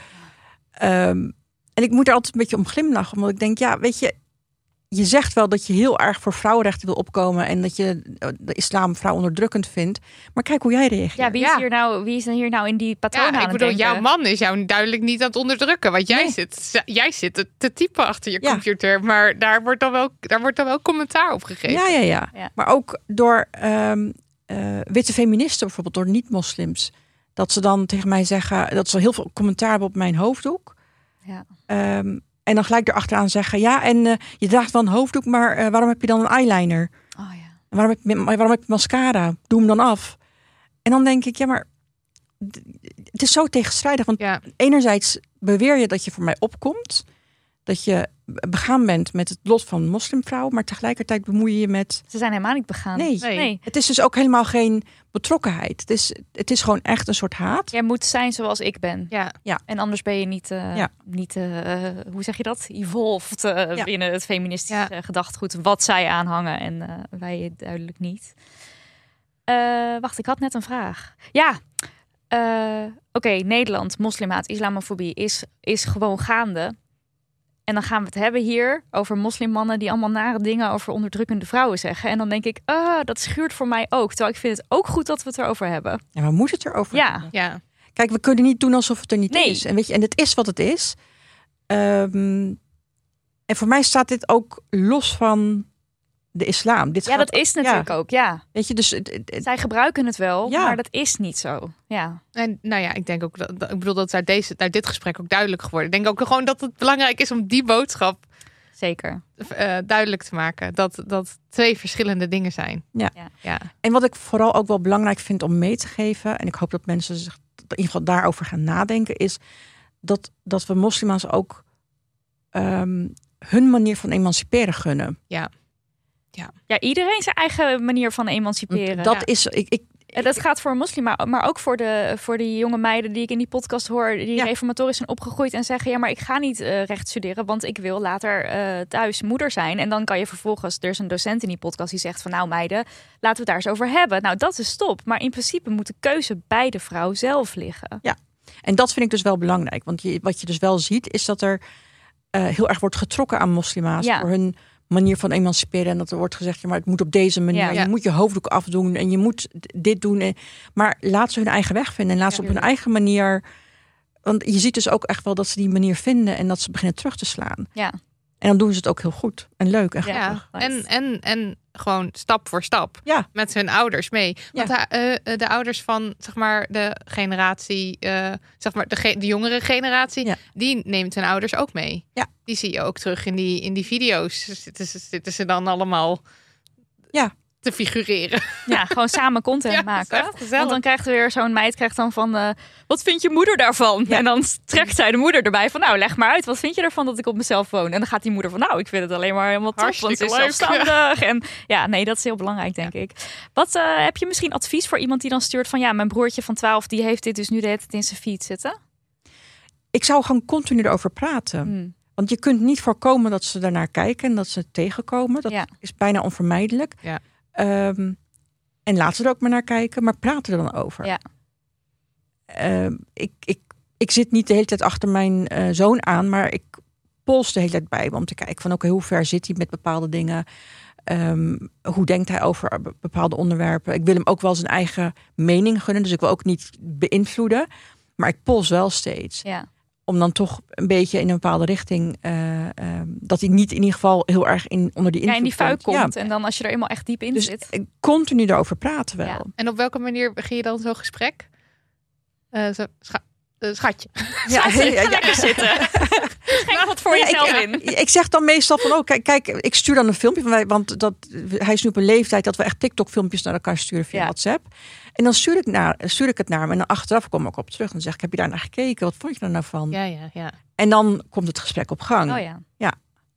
Um, en ik moet er altijd een beetje om glimlachen. Omdat ik denk, ja, weet je... Je zegt wel dat je heel erg voor vrouwenrechten wil opkomen... en dat je de islam vrouw onderdrukkend vindt. Maar kijk hoe jij reageert.
Ja, wie is,
ja.
Hier, nou, wie is dan hier nou in die patroon
ja,
aan
ik bedoel,
het
jouw man is jou duidelijk niet aan het onderdrukken. Want jij,
nee.
zit, jij zit te, te typen achter je
ja.
computer. Maar daar wordt, dan wel, daar wordt dan wel commentaar op gegeven.
Ja, ja, ja.
ja.
Maar ook door um, uh, witte feministen, bijvoorbeeld door niet-moslims. Dat ze dan tegen mij zeggen... dat ze heel veel commentaar hebben op mijn hoofddoek.
Ja.
Um, En dan gelijk erachteraan zeggen... ja, en uh, je draagt wel een hoofddoek... maar uh, waarom heb je dan een eyeliner?
Oh, ja.
En waarom heb, je, waarom heb je mascara? Doe hem dan af. En dan denk ik, ja, maar... het is zo tegenstrijdig. Want
ja.
enerzijds beweer je dat je voor mij opkomt... dat je begaan bent met het lot van moslimvrouwen... maar tegelijkertijd bemoei je je met...
Ze zijn helemaal niet begaan.
Nee.
Nee.
nee.
Het is dus ook helemaal geen betrokkenheid. Het is, het is gewoon echt een soort haat.
Jij moet zijn zoals ik ben.
Ja.
Ja.
En anders ben je niet, uh, ja. niet uh, hoe zeg je dat? Evolved uh, ja. binnen het feministische ja. gedachtegoed. Wat zij aanhangen en uh, wij duidelijk niet. Uh, wacht, ik had net een vraag. Ja, uh, oké, okay, Nederland, moslimaat, islamofobie is, is gewoon gaande. En dan gaan we het hebben hier over moslimmannen die allemaal nare dingen over onderdrukkende vrouwen zeggen. En dan denk ik, ah, dat schuurt voor mij ook. Terwijl ik vind het ook goed dat we het erover hebben.
Ja, maar moet het erover
ja.
hebben?
Ja.
Kijk, we kunnen niet doen alsof het er niet
nee.
is. En weet je, en het is wat het is. Um, en voor mij staat dit ook los van de islam. Dit
ja,
gaat
dat is natuurlijk
ja.
ook, ja.
Weet je, dus het, het,
zij gebruiken het wel,
ja.
maar dat is niet zo. Ja.
En nou ja, ik denk ook dat, ik bedoel dat het uit, deze, uit dit gesprek ook duidelijk geworden. Ik denk ook gewoon dat het belangrijk is om die boodschap
zeker
uh, duidelijk te maken. Dat dat twee verschillende dingen zijn.
Ja.
Ja.
ja.
En wat ik vooral ook wel belangrijk vind om mee te geven, en ik hoop dat mensen zich in ieder geval daarover gaan nadenken, is dat, dat we moslima's ook um, hun manier van emanciperen gunnen.
Ja. Ja.
ja, iedereen zijn eigen manier van emanciperen.
Dat
ja.
is, ik, ik,
En dat gaat voor een moslim, maar ook voor de, voor die jonge meiden die ik in die podcast hoor, die ja. reformatorisch zijn opgegroeid en zeggen, ja, maar ik ga niet uh, recht studeren, want ik wil later uh, thuis moeder zijn. En dan kan je vervolgens, er is een docent in die podcast die zegt van, nou meiden, laten we het daar eens over hebben. Nou, dat is top. Maar in principe moet de keuze bij de vrouw zelf liggen.
Ja, en dat vind ik dus wel belangrijk. Want je, wat je dus wel ziet, is dat er uh, heel erg wordt getrokken aan moslima's ja. voor hun manier van emanciperen. En dat er wordt gezegd, ja, maar het moet op deze manier. Ja, ja. Je moet je hoofddoek afdoen en je moet dit doen. Maar laat ze hun eigen weg vinden. En laat ze ja, op hun eigen manier. Want je ziet dus ook echt wel dat ze die manier vinden en dat ze beginnen terug te slaan.
Ja.
En dan doen ze het ook heel goed en leuk en grappig.
Ja, en, en, en gewoon stap voor stap
ja.
met hun ouders mee. Want ja. de, uh, de ouders van zeg maar de generatie, uh, zeg maar de, ge- de jongere generatie, ja. die neemt hun ouders ook mee.
Ja.
Die zie je ook terug in die, in die video's. Zitten ze, zitten ze dan allemaal
ja.
te figureren.
Ja, gewoon samen content ja, maken. Want dan krijgt er weer zo'n meid krijgt dan van, uh, wat vindt je moeder daarvan? Ja. En dan trekt zij de moeder erbij van, nou leg maar uit, wat vind je ervan dat ik op mezelf woon? En dan gaat die moeder van, nou ik vind het alleen maar helemaal top, want ze is zelfstandig. En ja, nee, dat is heel belangrijk denk ja. ik. Wat uh, heb je misschien advies voor iemand die dan stuurt van, ja, mijn broertje van twaalf die heeft dit dus nu de hele tijd in zijn feed zitten?
Ik zou gewoon continu erover praten. Hmm. Want je kunt niet voorkomen dat ze daarnaar kijken en dat ze het tegenkomen. Dat ja. is bijna onvermijdelijk.
Ja.
Um, en laat ze er ook maar naar kijken, maar praat er dan over.
Ja.
Um, ik, ik, ik zit niet de hele tijd achter mijn uh, zoon aan, maar ik pols de hele tijd bij om te kijken van oké, okay, hoe ver zit hij met bepaalde dingen? Um, hoe denkt hij over bepaalde onderwerpen? Ik wil hem ook wel zijn eigen mening gunnen, dus ik wil ook niet beïnvloeden, maar ik pols wel steeds.
Ja. Om
dan toch een beetje in een bepaalde richting, uh, uh, dat hij niet in ieder geval heel erg in onder die invloed
ja, in die fuik komt.
komt.
Ja. En dan als je er eenmaal echt diep in
dus
zit.
Continu erover praten wel. Ja.
En op welke manier begin je dan zo'n gesprek? Uh, zo, scha- uh, schatje.
Ja, schatje, ja, ja, lekker zitten. Schenk wat voor ja, jezelf
ik,
in.
Ik zeg dan meestal van, oh kijk, kijk, ik stuur dan een filmpje van wij, want dat hij is nu op een leeftijd dat we echt TikTok-filmpjes naar elkaar sturen via ja. WhatsApp. En dan stuur ik, naar, stuur ik het naar hem. En dan achteraf kom ik op terug. En dan zeg ik, heb je daar naar gekeken? Wat vond je er nou van?
Ja, ja, ja.
En dan komt het gesprek op gang.
Oh ja.
Ja.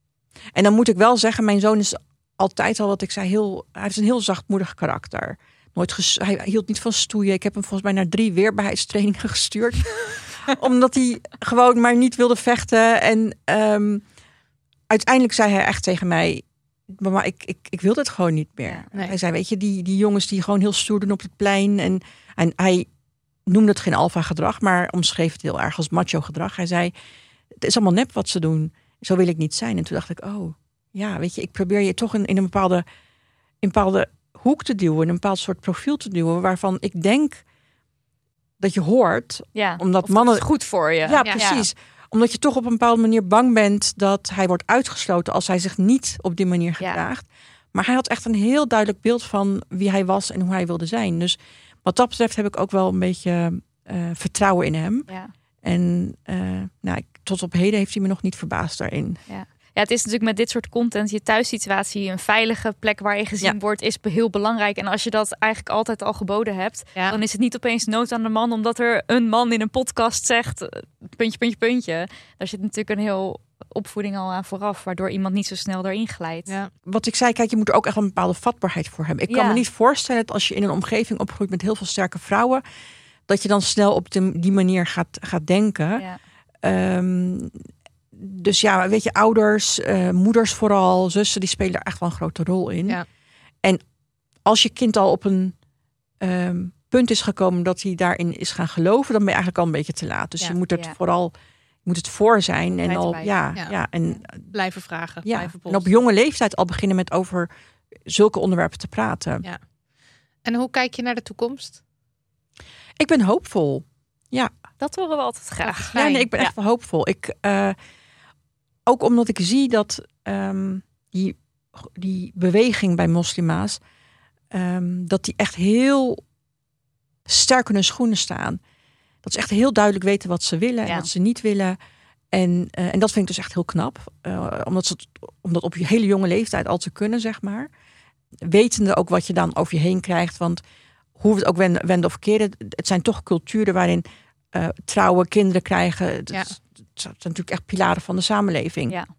En dan moet ik wel zeggen, mijn zoon is altijd al wat ik zei, heel, hij heeft een heel zachtmoedig karakter. Nooit ges, hij hield niet van stoeien. Ik heb hem volgens mij naar drie weerbaarheidstrainingen gestuurd. Omdat hij gewoon maar niet wilde vechten. En um, uiteindelijk zei hij echt tegen mij, maar ik, ik, ik wil dit gewoon niet meer. Ja, nee. Hij zei, weet je, die, die jongens die gewoon heel stoer doen op het plein. En, en hij noemde het geen alfa gedrag, maar omschreef het heel erg als macho gedrag. Hij zei, het is allemaal nep wat ze doen. Zo wil ik niet zijn. En toen dacht ik, oh, ja, weet je, ik probeer je toch in, in een bepaalde, in een bepaalde hoek te duwen, in een bepaald soort profiel te duwen, waarvan ik denk dat je hoort,
ja,
omdat mannen
is goed voor je.
Ja, ja, precies. Omdat je toch op een bepaalde manier bang bent dat hij wordt uitgesloten als hij zich niet op die manier gedraagt. Ja. Maar hij had echt een heel duidelijk beeld van wie hij was en hoe hij wilde zijn. Dus wat dat betreft heb ik ook wel een beetje uh, vertrouwen in hem.
Ja.
En uh, nou, tot op heden heeft hij me nog niet verbaasd daarin.
Ja. Ja, het is natuurlijk met dit soort content, je thuissituatie, een veilige plek waar je gezien ja. wordt, is heel belangrijk. En als je dat eigenlijk altijd al geboden hebt, ja. dan is het niet opeens nood aan de man, omdat er een man in een podcast zegt, puntje, puntje, puntje. Daar zit natuurlijk een heel opvoeding al aan vooraf, waardoor iemand niet zo snel erin glijdt.
Ja.
Wat ik zei, kijk, je moet er ook echt een bepaalde vatbaarheid voor hebben. Ik kan ja. me niet voorstellen dat als je in een omgeving opgroeit met heel veel sterke vrouwen, dat je dan snel op de, die manier gaat, gaat denken. Ja. Um, Dus ja, weet je, ouders, uh, moeders vooral, zussen, die spelen er echt wel een grote rol in.
Ja.
En als je kind al op een um, punt is gekomen dat hij daarin is gaan geloven, dan ben je eigenlijk al een beetje te laat. Dus
Ja,
je moet het
ja.
vooral, je moet het voor zijn en
Tijd
al,
erbij.
ja,
Ja.
ja, en
Blijven vragen,
ja,
blijven
en op
polsen.
jonge leeftijd al beginnen met over zulke onderwerpen te praten.
Ja. En hoe kijk je naar de toekomst?
Ik ben hoopvol.
Dat horen we altijd graag.
Ja,
Fijn.
nee, ik ben
Ja.
echt wel hoopvol. Ik, uh, ook omdat ik zie dat um, die, die beweging bij moslima's, um, dat die echt heel sterk in hun schoenen staan. Dat ze echt heel duidelijk weten wat ze willen
Ja.
en wat ze niet willen. En, uh, en dat vind ik dus echt heel knap. Uh, omdat ze het, om dat op je hele jonge leeftijd al te kunnen, zeg maar. Wetende ook wat je dan over je heen krijgt. Want hoe we het ook wenden, wenden of keren, het zijn toch culturen waarin uh, trouwen, kinderen krijgen. Het,
Ja.
het zijn natuurlijk echt pilaren van de samenleving.
Ja.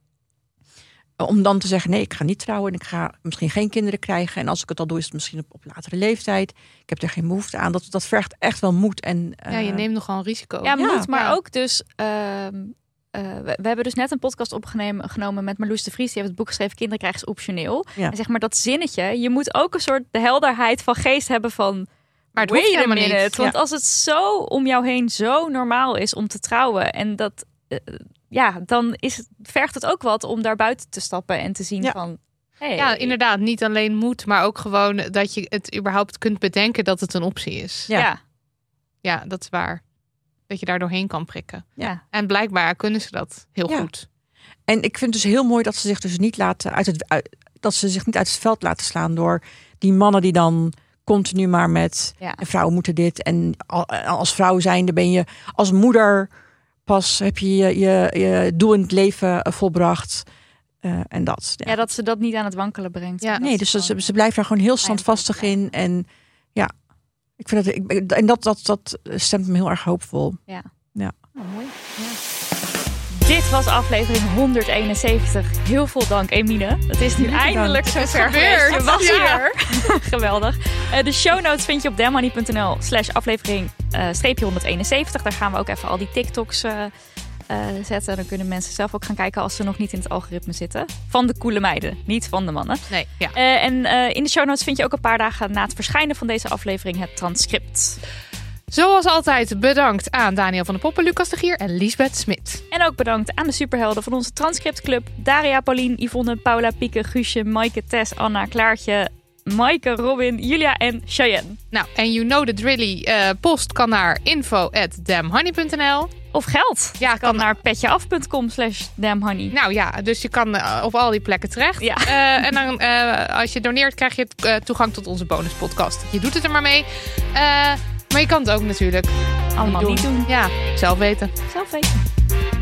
Om dan te zeggen, nee, ik ga niet trouwen en ik ga misschien geen kinderen krijgen. En als ik het al doe, is het misschien op, op latere leeftijd. Ik heb er geen behoefte aan. Dat, dat vergt echt wel moed. En, uh,
Ja, je neemt nogal een risico.
Ja,
Ja.
moet, maar
Ja.
ook dus... ehm, uh, we, we hebben dus net een podcast opgenomen genomen met Marloes de Vries. Die heeft het boek geschreven, Kinderen krijgen is optioneel.
Ja.
En zeg maar dat zinnetje, je moet ook een soort de helderheid van geest hebben van...
Maar het hoeft
wait a
helemaal
minute.
niet.
Want
Ja.
als het zo om jou heen zo normaal is om te trouwen... en dat... Uh, ja, dan is het, vergt het ook wat om daar buiten te stappen en te zien
Ja.
van... Hey,
Ja, inderdaad. Niet alleen moed, maar ook gewoon dat je het überhaupt kunt bedenken dat het een optie is.
Ja.
Ja.
Ja, dat is waar. Dat je daar doorheen kan prikken.
Ja.
En blijkbaar kunnen ze dat heel
Ja.
goed.
En ik vind het dus heel mooi dat ze zich dus niet laten uit het uit, dat ze zich niet uit het veld laten slaan door die mannen die dan continu maar met
Ja.
en vrouwen moeten dit en al- als vrouw zijnde ben je als moeder pas heb je je, je, je doel in het leven uh, volbracht uh, en dat. Ja.
Ja, dat ze dat niet aan het wankelen brengt.
Ja.
Dat
nee,
ze
dus ze,
gewoon,
ze, ze blijven daar gewoon heel
Eigen
standvastig
blijven.
in en ja, ik vind dat ik en dat dat dat stemt me heel erg hoopvol.
Oh, mooi. Dit was aflevering honderdeenenzeventig. Heel veel dank, Emine. Het is nu
Jullie
eindelijk
bedankt.
zover
Het is gebeurd.
geweest. Je was
Ja.
hier. Geweldig. Uh, de show notes vind je op damnhoney.nl slash aflevering uh, streepje honderdeenenzeventig. Daar gaan we ook even al die TikToks uh, uh, zetten. Dan kunnen mensen zelf ook gaan kijken als ze nog niet in het algoritme zitten. Van de coole meiden, niet van de mannen.
Nee, ja.
Uh, en uh, in de show notes vind je ook een paar dagen na het verschijnen van deze aflevering het transcript.
Zoals altijd bedankt aan Daniel van der Poppen, Lucas de Gier en Liesbeth Smit.
En ook bedankt aan de superhelden van onze transcriptclub. Daria, Paulien, Yvonne, Paula, Pieke, Guusje, Maaike, Tess, Anna, Klaartje, Maaike, Robin, Julia en Cheyenne.
Nou, en you know the drilly. Uh, post kan naar info at damnhoney dot n l.
Of geld.
Ja,
kan,
kan
naar petjeaf.com slash damnhoney.
Nou ja, dus je kan uh, op al die plekken terecht.
Ja.
Uh, en dan, uh, als je doneert, krijg je het, uh, toegang tot onze bonuspodcast. Je doet het er maar mee. Uh, maar je kan het ook natuurlijk
Allemaal niet doen.
Ja, zelf weten.
Zelf weten.